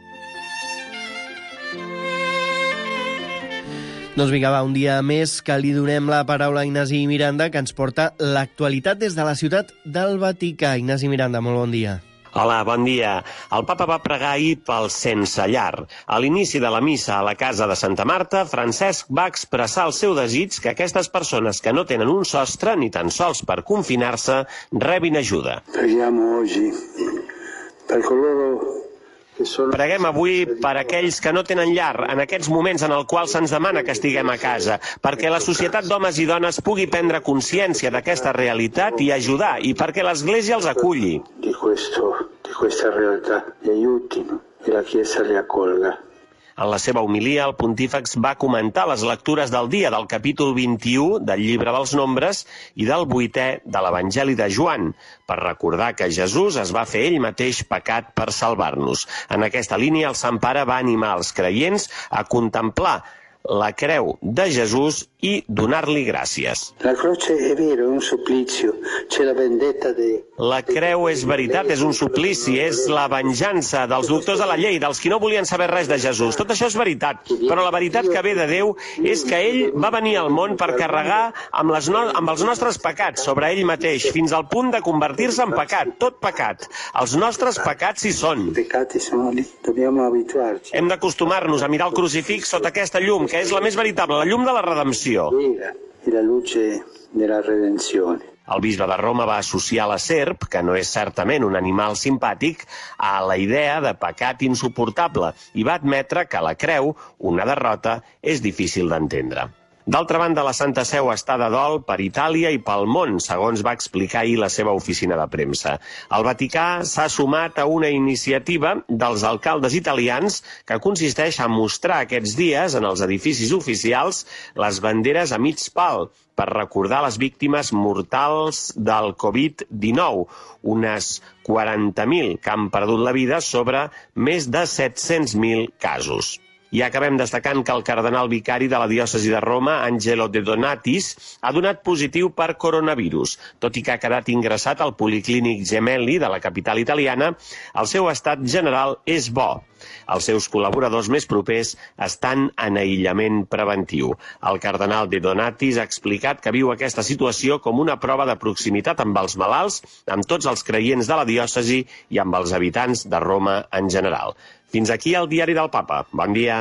E: Doncs vinga, va, un dia més que li donem la paraula a Ignasi Miranda, que ens porta l'actualitat des de la ciutat del Vaticà. Ignasi Miranda, molt bon dia.
N: Hola, bon dia. El papa va pregar ahir pel sense llar. A l'inici de la missa a la casa de Santa Marta, Francesc va expressar el seu desig que aquestes persones que no tenen un sostre, ni tan sols per confinar-se, rebin ajuda.
O: Preghiamo oggi per coloro
N: Preguem avui per aquells que no tenen llar, en aquests moments en els quals se'ns demana que estiguem a casa, perquè la societat d'homes i dones pugui prendre consciència d'aquesta realitat i ajudar, i perquè l'Església els aculli.
O: Di questo, di questa realtà li aiutino e la Chiesa li accolga.
N: En la seva homilia, el pontífex va comentar les lectures del dia del capítol vint-i-u del llibre dels Nombres i del vuitè de l'Evangeli de Joan, per recordar que Jesús es va fer ell mateix pecat per salvar-nos. En aquesta línia, el Sant Pare va animar els creients a contemplar la creu de Jesús i donar-li gràcies.
O: La croce è vero, è un supplizio, c'è la vendetta de...
N: La creu és veritat, és un suplici, és la venjança dels doctors de la llei, dels qui no volien saber res de Jesús. Tot això és veritat, però la veritat que ve de Déu és que ell va venir al món per carregar amb, les no... amb els nostres pecats sobre ell mateix, fins al punt de convertir-se en pecat, tot pecat. Els nostres pecats hi són. Hem d'acostumar-nos a mirar el crucifix sota aquesta llum, que és la més veritable, la llum de la redempció.
O: I la luce della redenzione.
N: El bisbe de Roma va associar la serp, que no és certament un animal simpàtic, a la idea de pecat insuportable i va admetre que la creu, una derrota, és difícil d'entendre. D'altra banda, la Santa Seu està de dol per Itàlia i pel món, segons va explicar ahir la seva oficina de premsa. El Vaticà s'ha sumat a una iniciativa dels alcaldes italians que consisteix a mostrar aquests dies en els edificis oficials les banderes a mig pal per recordar les víctimes mortals del covid dinou, unes quaranta mil que han perdut la vida sobre més de set-cents mil casos. I acabem destacant que el cardenal vicari de la diòcesi de Roma, Angelo De Donatis, ha donat positiu per coronavirus. Tot i que ha quedat ingressat al Policlínic Gemelli de la capital italiana, el seu estat general és bo. Els seus col·laboradors més propers estan en aïllament preventiu. El cardenal De Donatis ha explicat que viu aquesta situació com una prova de proximitat amb els malalts, amb tots els creients de la diòcesi i amb els habitants de Roma en general. Fins aquí el diari del Papa. Bon dia.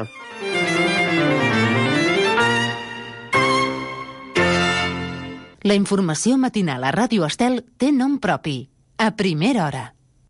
D: La informació matinal a Ràdio Estel té nom propi. A primera hora.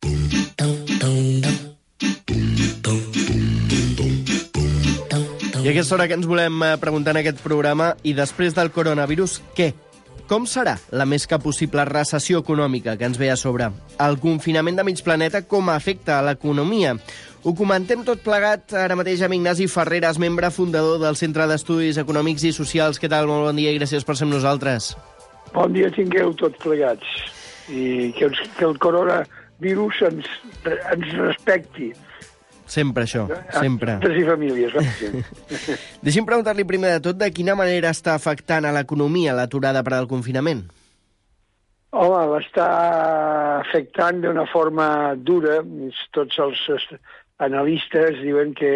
E: I a aquesta hora que ens volem preguntar en aquest programa, i després del coronavirus, què? Com serà la més que possible recessió econòmica que ens ve a sobre? El confinament de mig planeta com afecta a l'economia? Ho comentem tot plegat ara mateix amb Ignasi Ferreras, membre fundador del Centre d'Estudis Econòmics i Socials. Què tal? Molt bon dia i gràcies per ser amb nosaltres.
P: Bon dia tingueu tots plegats. I que, que el coronavirus ens, ens respecti.
E: Sempre això, sempre.
P: Tres i famílies.
E: Deixi'm preguntar-li primer de tot de quina manera està afectant a l'economia l'aturada per al confinament.
P: Home, l'està afectant d'una forma dura. Tots els analistes diuen que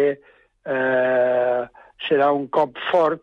P: eh, serà un cop fort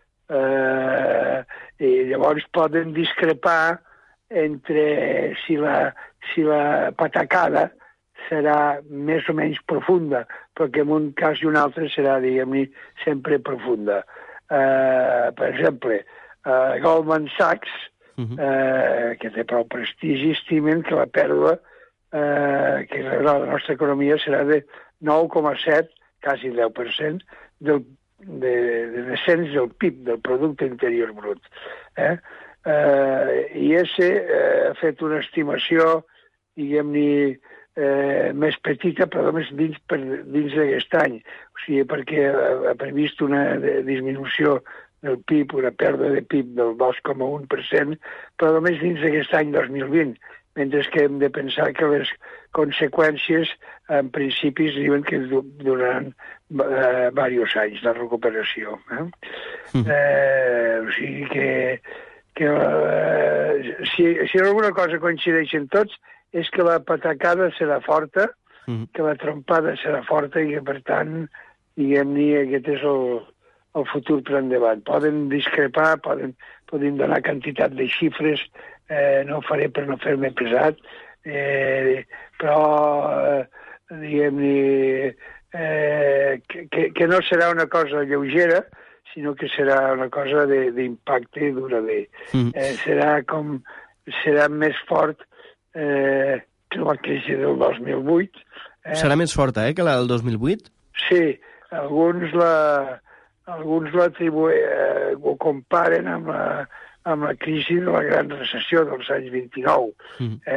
P: eh, i llavors poden discrepar entre si la, si la patacada serà més o menys profunda, perquè en un cas i un altre serà, diguem-ne, sempre profunda. Eh, per exemple, eh, Goldman Sachs, uh-huh. eh, que té prou prestigi, estimen que la pèrdua eh, que rebrà la nostra economia serà de nou coma set, quasi deu per cent, del, de, de descens del P I B, del Producte Interior Brut. Eh? Eh, I ese eh, ha fet una estimació, diguem-ne, Eh, més petita, però només dins, per, dins d'aquest any. O sigui, perquè ha, ha previst una de, disminució del P I B, una pèrdua de P I B del dos coma un per cent, però només dins d'aquest any dos mil vint, mentre que hem de pensar que les conseqüències, en principis, diuen que duraran eh, diversos anys de recuperació. Eh? Mm. Eh, o sigui que, que eh, si, si alguna cosa coincideixen tots, és que la patacada serà forta, mm. que la trompada serà forta i que, per tant, diguem-ne, aquest és el, el futur per endavant. Poden discrepar, poden, poden donar quantitat de xifres, eh, no ho faré per no fer-me pesat, eh, però, eh, diguem-ne, eh, que, que no serà una cosa lleugera, sinó que serà una cosa d'impacte durador. Mm. Eh, serà com, serà més fort Eh, que la crisi del dos mil vuit. Eh?
E: Serà més forta, eh, que la del dos mil vuit?
P: Sí, alguns la, alguns la eh, ho comparen amb la, amb la crisi de la gran recessió dels anys vint-i-nou. Mm. Eh?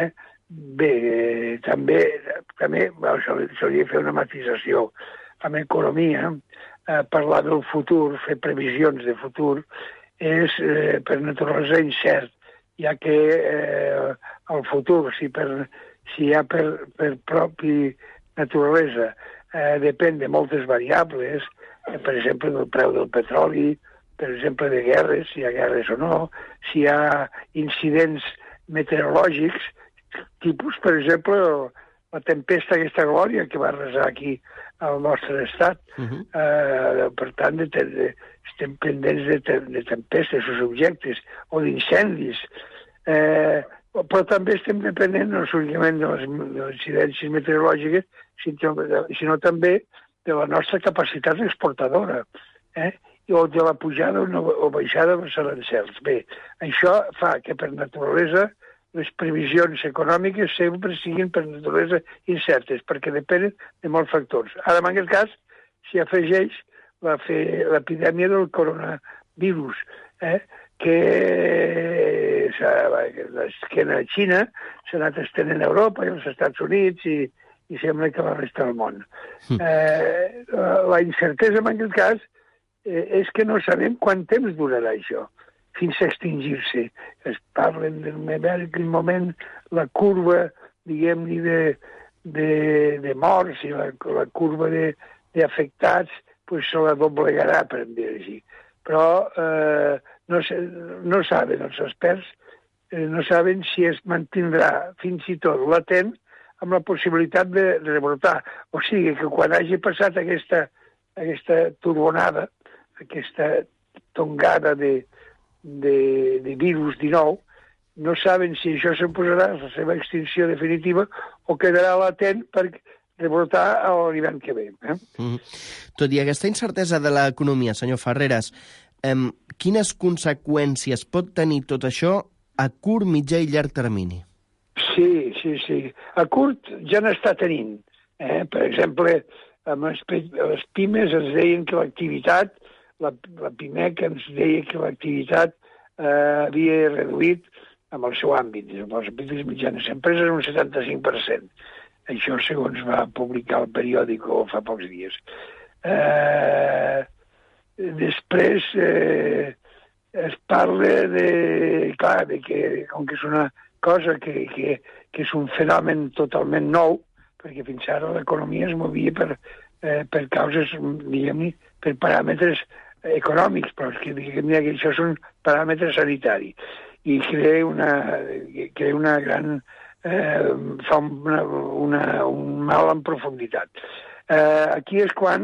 P: bé, eh, també, també bueno, s'hauria de fer una matisació. En economia, eh, parlar del futur, fer previsions de futur, és eh, per naturalesa incert, ja que eh, el futur, si, per, si ja per, per propi naturalesa eh, depèn de moltes variables, eh, per exemple, del preu del petroli, per exemple, de guerres, si hi ha guerres o no, si hi ha incidents meteorològics, tipus, per exemple, la tempesta aquesta glòria que va resar aquí al nostre estat. Uh-huh. eh, per tant, de, de, estem pendents de, de tempestes o subjectes, o d'incendis. Eh, però també estem dependents no solament de les, de les incidències meteorològiques, sinó, sinó també de la nostra capacitat exportadora, eh? o de la pujada o baixada dels arancels. Bé, això fa que per naturalesa les previsions econòmiques sempre siguin per naturalesa incertes, perquè depenen de molts factors. Ara, en aquest cas, s'hi afegeix l'epidèmia del coronavirus, eh? que l'esquena a Xina s'ha anat estenent a Europa i als Estats Units i, i sembla que la resta del món. Mm. Eh, la incertesa, en aquest cas, eh, és que no sabem quant temps durarà això fins a extingir-se. Es parlen en aquell moment la curva, diguem-ne, de, de, de morts i la, la curva d'afectats pues, se la doblegarà, per dir així. Però eh, no, no saben, els experts, eh, no saben si es mantindrà fins i tot latent amb la possibilitat de, de rebrotar. O sigui que quan hagi passat aquesta, aquesta turbonada, aquesta tongada de de, de virus dinou, no saben si això suposarà la seva extinció definitiva o quedarà latent per rebrotar a l'hivern que ve. Eh?
E: Mm. Tot i aquesta incertesa de l'economia, senyor Ferreras, eh, quines conseqüències pot tenir tot això a curt, mitjà i llarg termini?
P: Sí, sí, sí. A curt ja n'està tenint. Eh? Per exemple, amb les, les pimes ens deien que l'activitat La, la PIMEC ens deia que l'activitat eh, havia reduït amb el seu àmbit, les petites i mitjanes empreses, un setanta-cinc per cent. Això segons va publicar el periòdico fa pocs dies. Eh, després eh, es parla de, clar, de que, com que és una cosa que, que, que és un fenomen totalment nou, perquè fins ara l'economia es movia per, eh, per causes, diguem-ne, per paràmetres econòmics, però és que, diguem que això és un paràmetre sanitari i crea una, crea una gran eh, fa una, una, un mal en profunditat. Eh, aquí és quan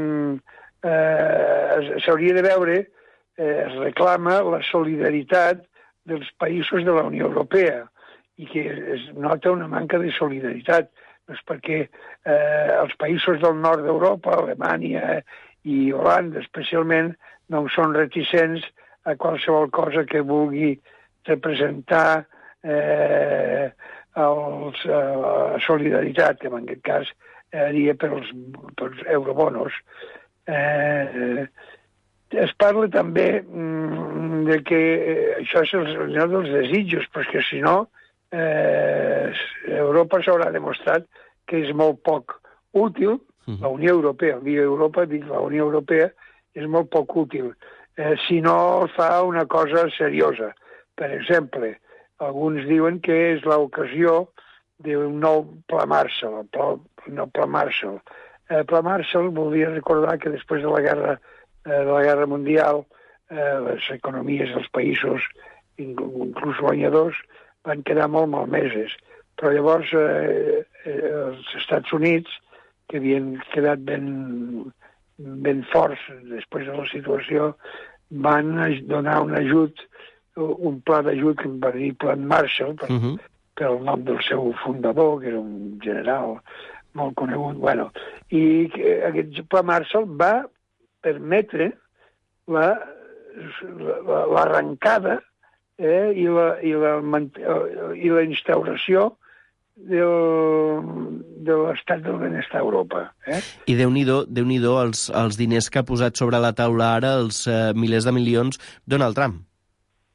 P: eh, s'hauria de veure, eh, es reclama la solidaritat dels països de la Unió Europea i que es nota una manca de solidaritat, doncs perquè eh, els països del nord d'Europa, Alemanya i Holanda especialment, no són reticents a qualsevol cosa que vulgui representar eh, els, eh, la solidaritat, que en aquest cas seria per als, per als eurobonos. Eh, es parla també mm, de que eh, això és el senyor dels desitjos, perquè si no, eh, Europa s'haurà demostrat que és molt poc útil. La Unió Europea, dic Europa, dic la Unió Europea, és molt poc útil. Eh, si no fa una cosa seriosa. Per exemple, alguns diuen que és l'ocasió d'un nou Pla Marshall, el pla, no Pla Marshall. Eh, Pla Marshall voldria recordar que després de la guerra, eh, de la guerra mundial, eh, les economies dels països, inclús guanyadors, van quedar molt malmeses. Però llavors eh, eh, els Estats Units, que havien quedat ben, ben forts després de la situació, van donar un ajut, un pla d'ajut que em va dir Plan Marshall, per, uh-huh. pel nom del seu fundador, que era un general molt conegut. Bueno, i aquest Pla Marshall va permetre la, la, l'arrencada eh, i, la, i, la, i la instauració del, de l'estat del benestar a Europa. Eh?
E: I Déu-n'hi-do, Déu-n'hi-do els, els diners que ha posat sobre la taula ara, els eh, milers de milions, Donald Trump.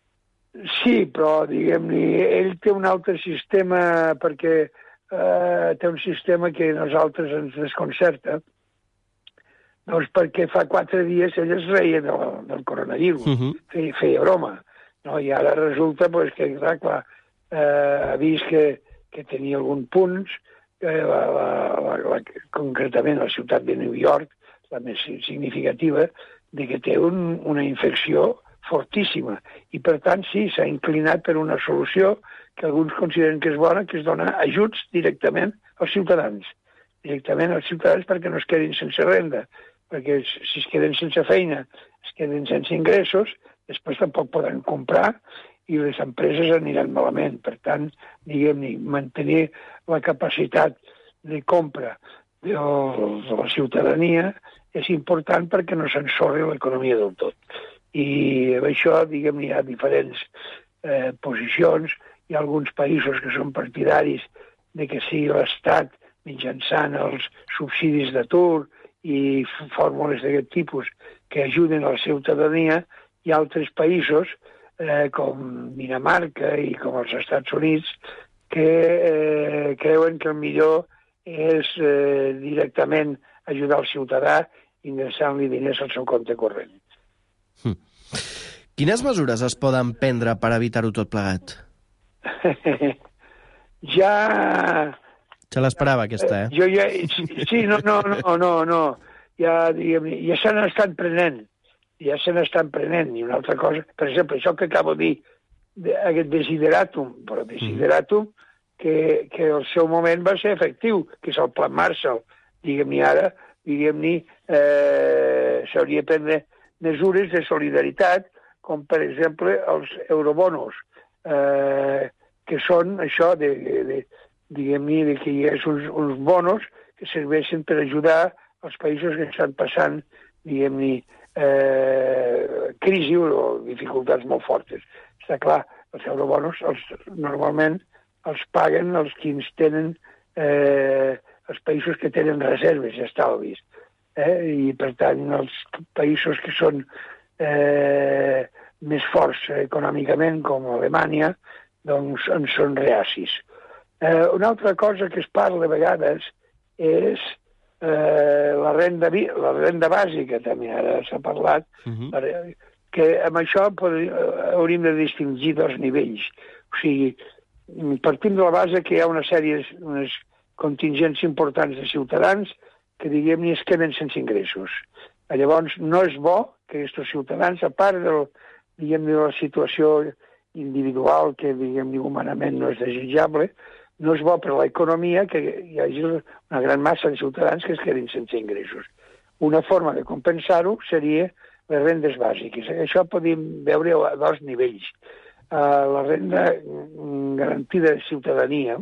P: Sí, però, diguem-ne, ell té un altre sistema perquè eh, té un sistema que a nosaltres ens desconcerta, doncs perquè fa quatre dies ell es reia del, del coronavirus, uh-huh. feia, feia broma, no? I ara resulta pues, que, clar, clar eh, ha vist que, que tenia alguns punts, eh, la, la, la, la, concretament la ciutat de New York, la més significativa, de que té un, una infecció fortíssima. I, per tant, sí, s'ha inclinat per una solució que alguns consideren que és bona, que és donar ajuts directament als ciutadans. Directament als ciutadans perquè no es quedin sense renda. Perquè si es queden sense feina, es queden sense ingressos, després tampoc poden comprar i les empreses aniran malament. Per tant, diguem-ne, mantenir la capacitat de compra de la ciutadania és important perquè no s'ensorri l'economia del tot. I amb això, diguem, hi ha diferents eh, posicions. Hi ha alguns països que són partidaris de que sigui l'Estat, mitjançant els subsidis d'atur i fórmules d'aquest tipus que ajuden a la ciutadania. Hi ha altres països, eh, com Dinamarca i com els Estats Units, que eh, creuen que el millor és eh, directament ajudar el ciutadà ingressant-li diners al seu compte corrent.
E: Hm. Quines mesures es poden prendre per evitar-ho tot plegat?
P: ja...
E: Se l'esperava, aquesta, eh?
P: Jo ja... Sí, no, no, no, no, no. Ja, diguem, ja se n'estan prenent. Ja se n'estan prenent. I una altra cosa, per exemple, això que acabo de dir, aquest desideratum, però desideratum, que, que al seu moment va ser efectiu, que és el Plan Marshall. Diguem-ne ara, diguem-ne, eh, s'hauria de prendre mesures de solidaritat, com per exemple els eurobonos, eh, que són això de, de, de diguem-ne, de que hi ha uns, uns bonos que serveixen per ajudar els països que estan passant, diguem-ne, eh, crisi o dificultats molt fortes. Està clar, els eurobonos els, normalment els paguen els que ens tenen, eh, els països que tenen reserves i estalvis. Eh? I, per tant, els països que són eh, més forts econòmicament, com Alemanya, doncs en són reacis. Eh, una altra cosa que es parla a vegades és eh, la, renda, la renda bàsica, també ara s'ha parlat, uh-huh. que amb això podri, hauríem de distingir dos nivells. O sigui, partim de la base que hi ha una sèrie, unes contingents importants de ciutadans que, diguem-ne, es queden sense ingressos. Llavors, no és bo que aquests ciutadans, a part del, diguem-ne, de la situació individual, que, diguem-ne, humanament no és desitjable, no és bo per a l'economia que hi hagi una gran massa de ciutadans que es quedin sense ingressos. Una forma de compensar-ho seria les rendes bàsiques. Això podem veure a dos nivells. Uh, la renda garantida de ciutadania,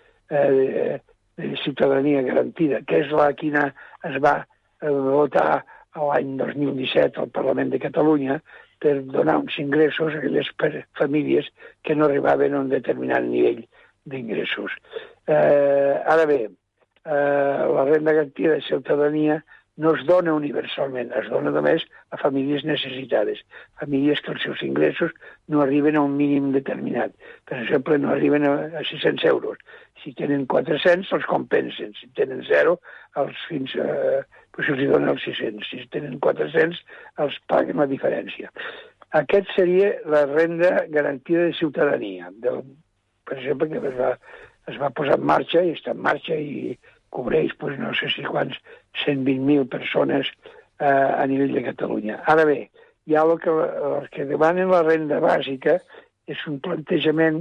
P: eh, de ciutadania garantida, que és la que es va votar l'any dos mil disset al Parlament de Catalunya per donar uns ingressos a aquelles famílies que no arribaven a un determinat nivell d'ingressos. Eh, ara bé, eh, la renda garantida de ciutadania no es dona universalment, es dona només a famílies necessitades, famílies que els seus ingressos no arriben a un mínim determinat. Per exemple, no arriben a, a sis-cents euros. Si tenen quatre-cents, els compensen. Si tenen zero, els fins a, pues els donen els sis-cents. Si tenen quatre-cents, els paguen la diferència. Aquest seria la renda garantida de ciutadania, del, per exemple, que es va, es va posar en marxa i està en marxa i cobreix, pues, no sé si quants, cent vint mil persones eh, a nivell de Catalunya. Ara bé, hi ha el que, els que demanen la renda bàsica és un plantejament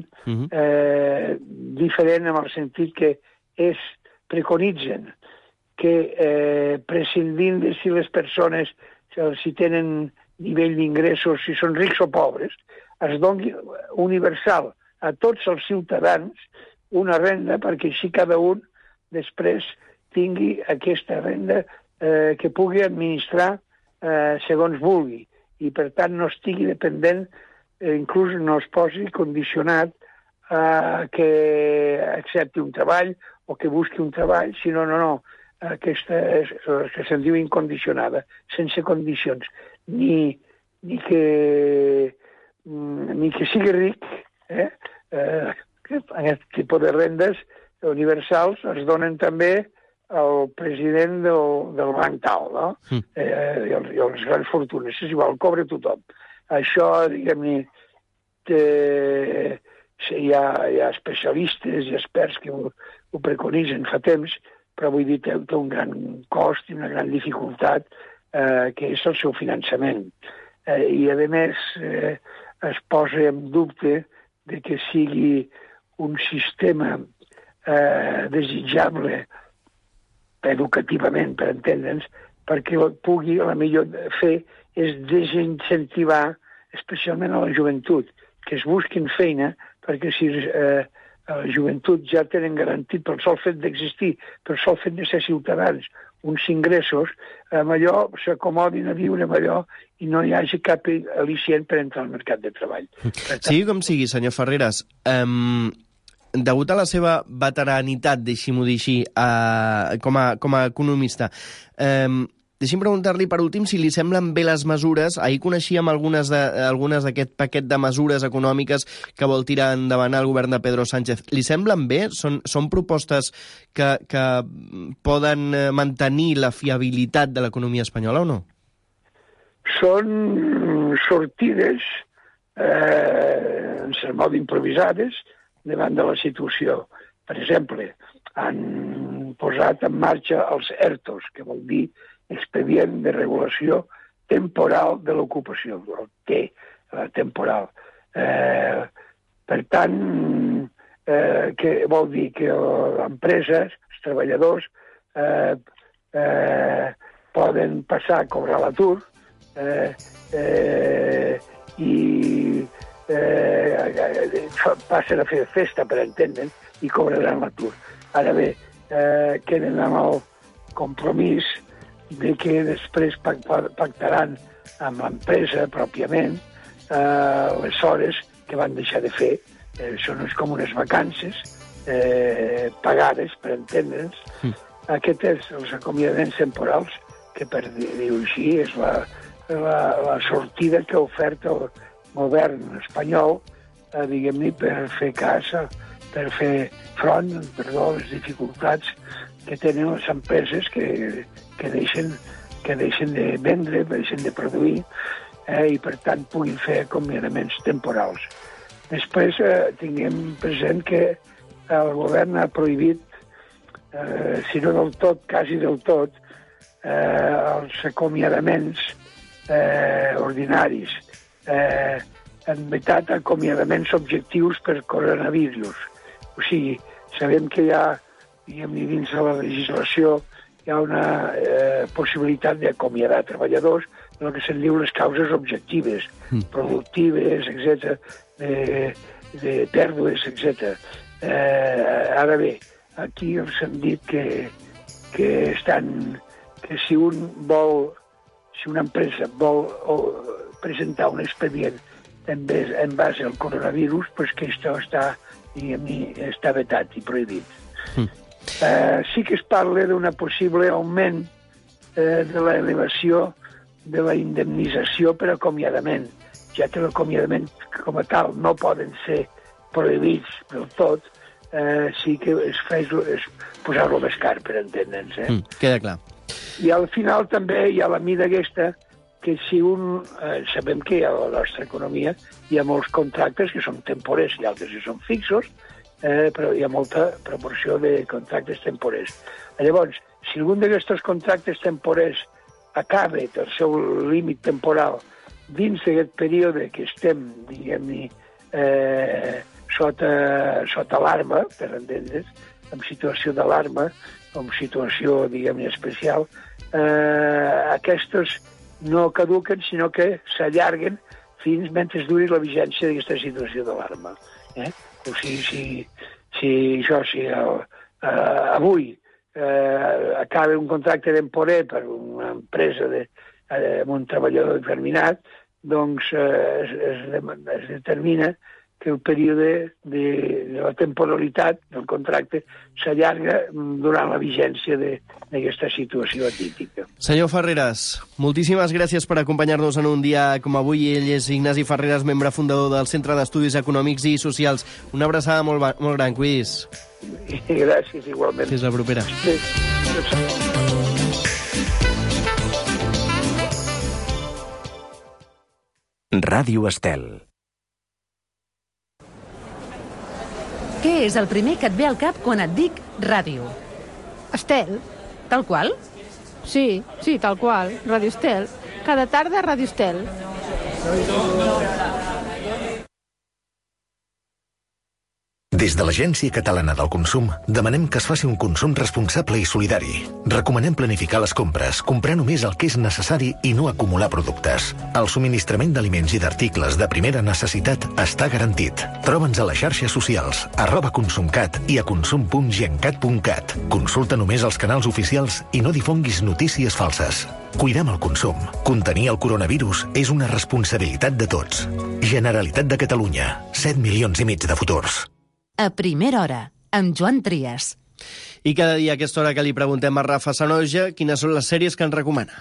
P: eh, diferent en el sentit que és, preconitzen que eh, prescindint de si les persones si tenen nivell d'ingressos, si són rics o pobres, es doni universal a tots els ciutadans una renda perquè així cada un després tingui aquesta renda eh, que pugui administrar eh, segons vulgui i per tant no estigui dependent, eh, inclús no es posi condicionat a que accepti un treball o que busqui un treball, sinó no, no, aquesta és el que se'n diu incondicionada, sense condicions, ni, ni que ni que sigui ric, eh, eh, aquest tipus de rendes universals es donen també al president del, del banc tal, no? Mm. Eh, i, els, I les grans fortunes, és igual, cobra tothom. Això, diguem-ne, hi ha, hi ha especialistes i experts que ho, ho preconitzen fa temps, però vull dir, té, té un gran cost i una gran dificultat, eh, que és el seu finançament. Eh, I, a més, eh, es posa en dubte de que sigui un sistema eh, desitjable educativament, per entendre'ns, perquè pugui, la millor fer és desincentivar especialment a la joventut, que es busquin feina, perquè si eh, a la joventut ja tenen garantit pel sol fet d'existir, pel sol fet de ser ciutadans, uns ingressos, amb allò s'acomodin a viure amb allò i no hi hagi cap al·licient per entrar al mercat de treball.
E: Sigui com sigui, senyor Ferreras, um, degut a la seva veteranitat, deixi-m'ho dir així, uh, com, a, com a economista, um, deixi'm preguntar-li per últim si li semblen bé les mesures. Ahir coneixíem algunes d'aquest paquet de mesures econòmiques que vol tirar endavant el govern de Pedro Sánchez. Li semblen bé? Són, són propostes que, que poden mantenir la fiabilitat de l'economia espanyola o no?
P: Són sortides, eh, en cert mode improvisades, davant de la situació. Per exemple, han posat en marxa els ERTOs, que vol dir expedient de regulació temporal de l'ocupació, el T, la temporal. Eh, per tant, eh, que vol dir que les empreses, els treballadors, eh, eh, poden passar a cobrar l'atur eh, eh, i eh, passen a fer festa, per entendre'n, i cobraran l'atur. Ara bé, eh, queden amb el compromís de que després pactaran amb l'empresa pròpiament eh, les hores que van deixar de fer. Eh, són com unes vacances eh, pagades, per entendre'ns. Mm. Aquests és els acomiadaments temporals, que per dir-ho així és la, la, la sortida que ha ofert el govern espanyol, eh, diguem-ne, per fer cas, per fer front, perdó, a les dificultats que tenen les empreses que, que, deixen, que deixen de vendre, deixen de produir, eh, i per tant puguin fer acomiadaments temporals. Després eh, tinguem present que el govern ha prohibit, eh, si no del tot, quasi del tot, eh, els acomiadaments eh, ordinaris. Eh, en veritat, acomiadaments objectius per coronavirus. O sigui, sabem que hi ha, diguem-ne, dins de la legislació, hi ha una eh, possibilitat d'acomiadar treballadors en el que se'n diu les causes objectives, mm. productives, etcètera, de, de pèrdues, etcètera. Eh, ara bé, aquí els han dit que, que, estan, que si un vol, si una empresa vol o, presentar un expedient en, vez, en base al coronavirus, pues que això està, diguem-ne, està vetat i prohibit. Mm. Eh, sí que es parla d'una possible augment eh, de l'elevació de la indemnització per acomiadament, ja que l'acomiadament com a tal no poden ser prohibits del tot, eh, sí que es, es posar-lo més car, per entendre'ns. Eh?
E: Mm, queda clar.
P: I al final també hi ha la mida aquesta, que si un... Eh, sabem que a la nostra economia hi ha molts contractes que són temporers i altres que són fixos, Eh, però hi ha molta proporció de contractes temporers. Llavors, si algun d'aquests contractes temporers acaba el seu límit temporal dins d'aquest període que estem, diguem-ne, eh, sota, sota alarma, per entendre's, en situació d'alarma, en situació, diguem-ne, especial, eh, aquests no caduquen, sinó que s'allarguen fins mentre duri la vigència d'aquesta situació d'alarma. Eh? O sigui, si, si això, si el, eh, avui eh, acaba un contracte temporer per una empresa de, eh, amb un treballador determinat, doncs eh, es, es, es determina que el període de, de la temporalitat del contracte s'allarga durant la vigència d'aquesta situació atípica.
E: Senyor Ferreras, moltíssimes gràcies per acompanyar-nos en un dia com avui. Ell és Ignasi Ferreras, membre fundador del Centre d'Estudis Econòmics i Socials. Una abraçada molt, molt gran, cuidis.
P: Gràcies, igualment.
E: Fins la propera.
P: Sí.
H: Ràdio Estel.
D: Què és el primer que et ve al cap quan et dic ràdio?
J: Estel.
D: Tal qual?
J: Sí, sí, tal qual. Ràdio Estel. Cada tarda Ràdio Estel.
H: Des de l'Agència Catalana del Consum demanem que es faci un consum responsable i solidari. Recomanem planificar les compres, comprar només el que és necessari i no acumular productes. El subministrament d'aliments i d'articles de primera necessitat està garantit. Troba'ns a les xarxes socials, arroba consumcat i a consum punt gencat punt cat. Consulta només els canals oficials i no difonguis notícies falses. Cuidem el consum. Contenir el coronavirus és una responsabilitat de tots. Generalitat de Catalunya. set milions i mig de futurs.
D: A primera hora, amb Joan Trias.
E: I cada dia a aquesta hora que li preguntem a Rafa Sanoja quines són les sèries que ens recomana.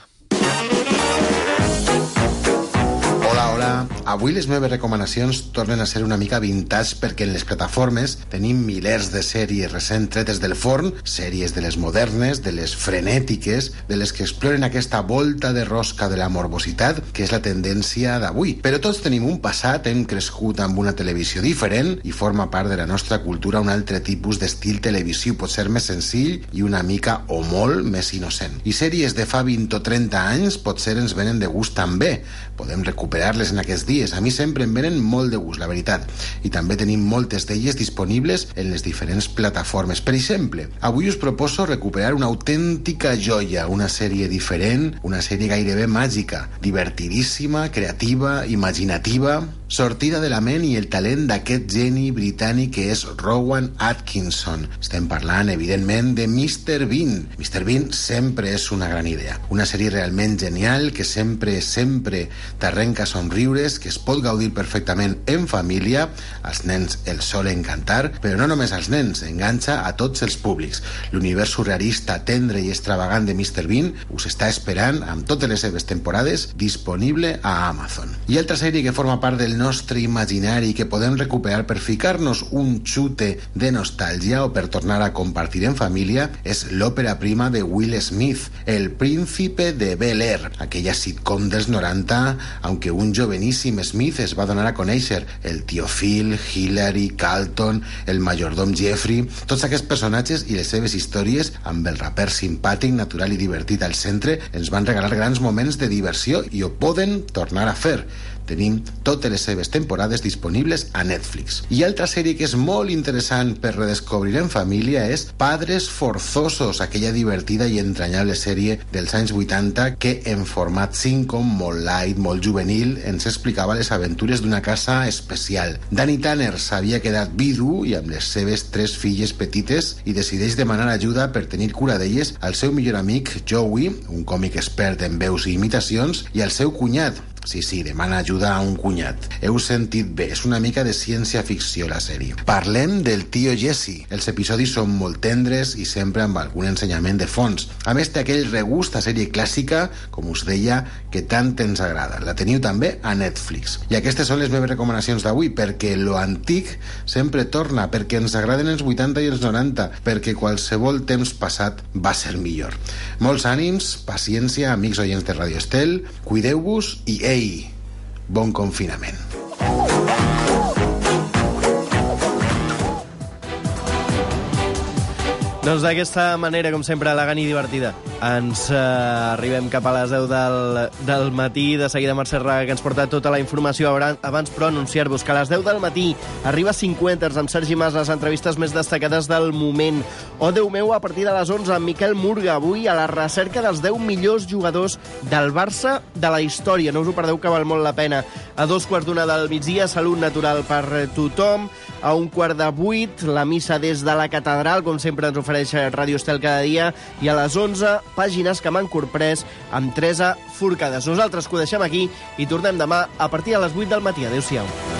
Q: Hola, hola. Avui les meves recomanacions tornen a ser una mica vintage perquè en les plataformes tenim milers de sèries recent tretes del forn, sèries de les modernes, de les frenètiques, de les que exploren aquesta volta de rosca de la morbositat, que és la tendència d'avui. Però tots tenim un passat, hem crescut amb una televisió diferent i forma part de la nostra cultura un altre tipus d'estil televisiu, pot ser més senzill i una mica o molt més innocent. I sèries de fa vint o trenta anys potser ens venen de gust també. Podem recuperar-les en aquests dies. A mi sempre em venen molt de gust, la veritat. I també tenim moltes d'elles disponibles en les diferents plataformes. Per exemple, avui us proposo recuperar una autèntica joia, una sèrie diferent, una sèrie gairebé màgica, divertidíssima, creativa, imaginativa, sortida de la ment i el talent d'aquest geni britànic que és Rowan Atkinson. Estem parlant, evidentment, de mister Bean. mister Bean sempre és una gran idea. Una sèrie realment genial que sempre, sempre t'arrenca somriures, que es pot gaudir perfectament en família. Als nens els sol encantar, però no només als nens, enganxa a tots els públics. L'univers surrealista, tendre i extravagant de mister Bean us està esperant amb totes les seves temporades, disponible a Amazon. I altra sèrie que forma part del nostre imaginari que podem recuperar per ficar-nos un xute de nostàlgia o per tornar a compartir en família és l'òpera prima de Will Smith, El príncipe de Bel-Air, aquella sitcom dels noranta, aunque un joveníssim Smith es va donar a conèixer, el tio Phil, Hillary, Carlton, el majordom Jeffrey, tots aquests personatges i les seves històries amb el raper simpàtic, natural i divertit al centre ens van regalar grans moments de diversió i ho poden tornar a fer. Tenim totes les seves temporades disponibles a Netflix. I altra sèrie que és molt interessant per redescobrir en família és Padres Forzosos, aquella divertida i entranyable sèrie dels anys vuitanta que en format sitcom molt light, molt juvenil, ens explicava les aventures d'una casa especial. Danny Tanner s'havia quedat vidu i amb les seves tres filles petites i decideix demanar ajuda per tenir cura d'elles al seu millor amic Joey, un còmic expert en veus i imitacions, i al seu cunyat. Sí, sí, demana ajuda a un cunyat. Heu sentit bé, és una mica de ciència-ficció la sèrie. Parlem del tio Jesse. Els episodis són molt tendres i sempre amb algun ensenyament de fons. A més, té aquell regust a sèrie clàssica, com us deia, que tant ens agrada. La teniu també a Netflix. I aquestes són les meves recomanacions d'avui, perquè lo antic sempre torna, perquè ens agraden els vuitanta i els noranta, perquè qualsevol temps passat va ser millor. Molts ànims, paciència, amics oients de Radio Estel, cuideu-vos i ei, Ei, bon confinament.
E: Doncs d'aquesta manera, com sempre, elegant i divertida, ens eh, arribem cap a les deu del, del matí. De seguida Mercè Raga, que ens porta tota la informació. Abans, però, anunciar-vos que a les deu del matí arriba cinquanta amb Sergi Mas, les entrevistes més destacades del moment. O, Déu meu, a partir de les onze, amb Miquel Murga, avui a la recerca dels deu millors jugadors del Barça de la història. No us ho perdeu, que val molt la pena. A dos quarts d'una del migdia, Salut Natural per tothom. A un quart de vuit, la missa des de la catedral, com sempre ens ofereix Ràdio Estel cada dia, i a les onze, Pàgines que m'han corprès, amb Teresa Forcades. Nosaltres que ho deixem aquí i tornem demà a partir de les vuit del matí. Adéu-siau.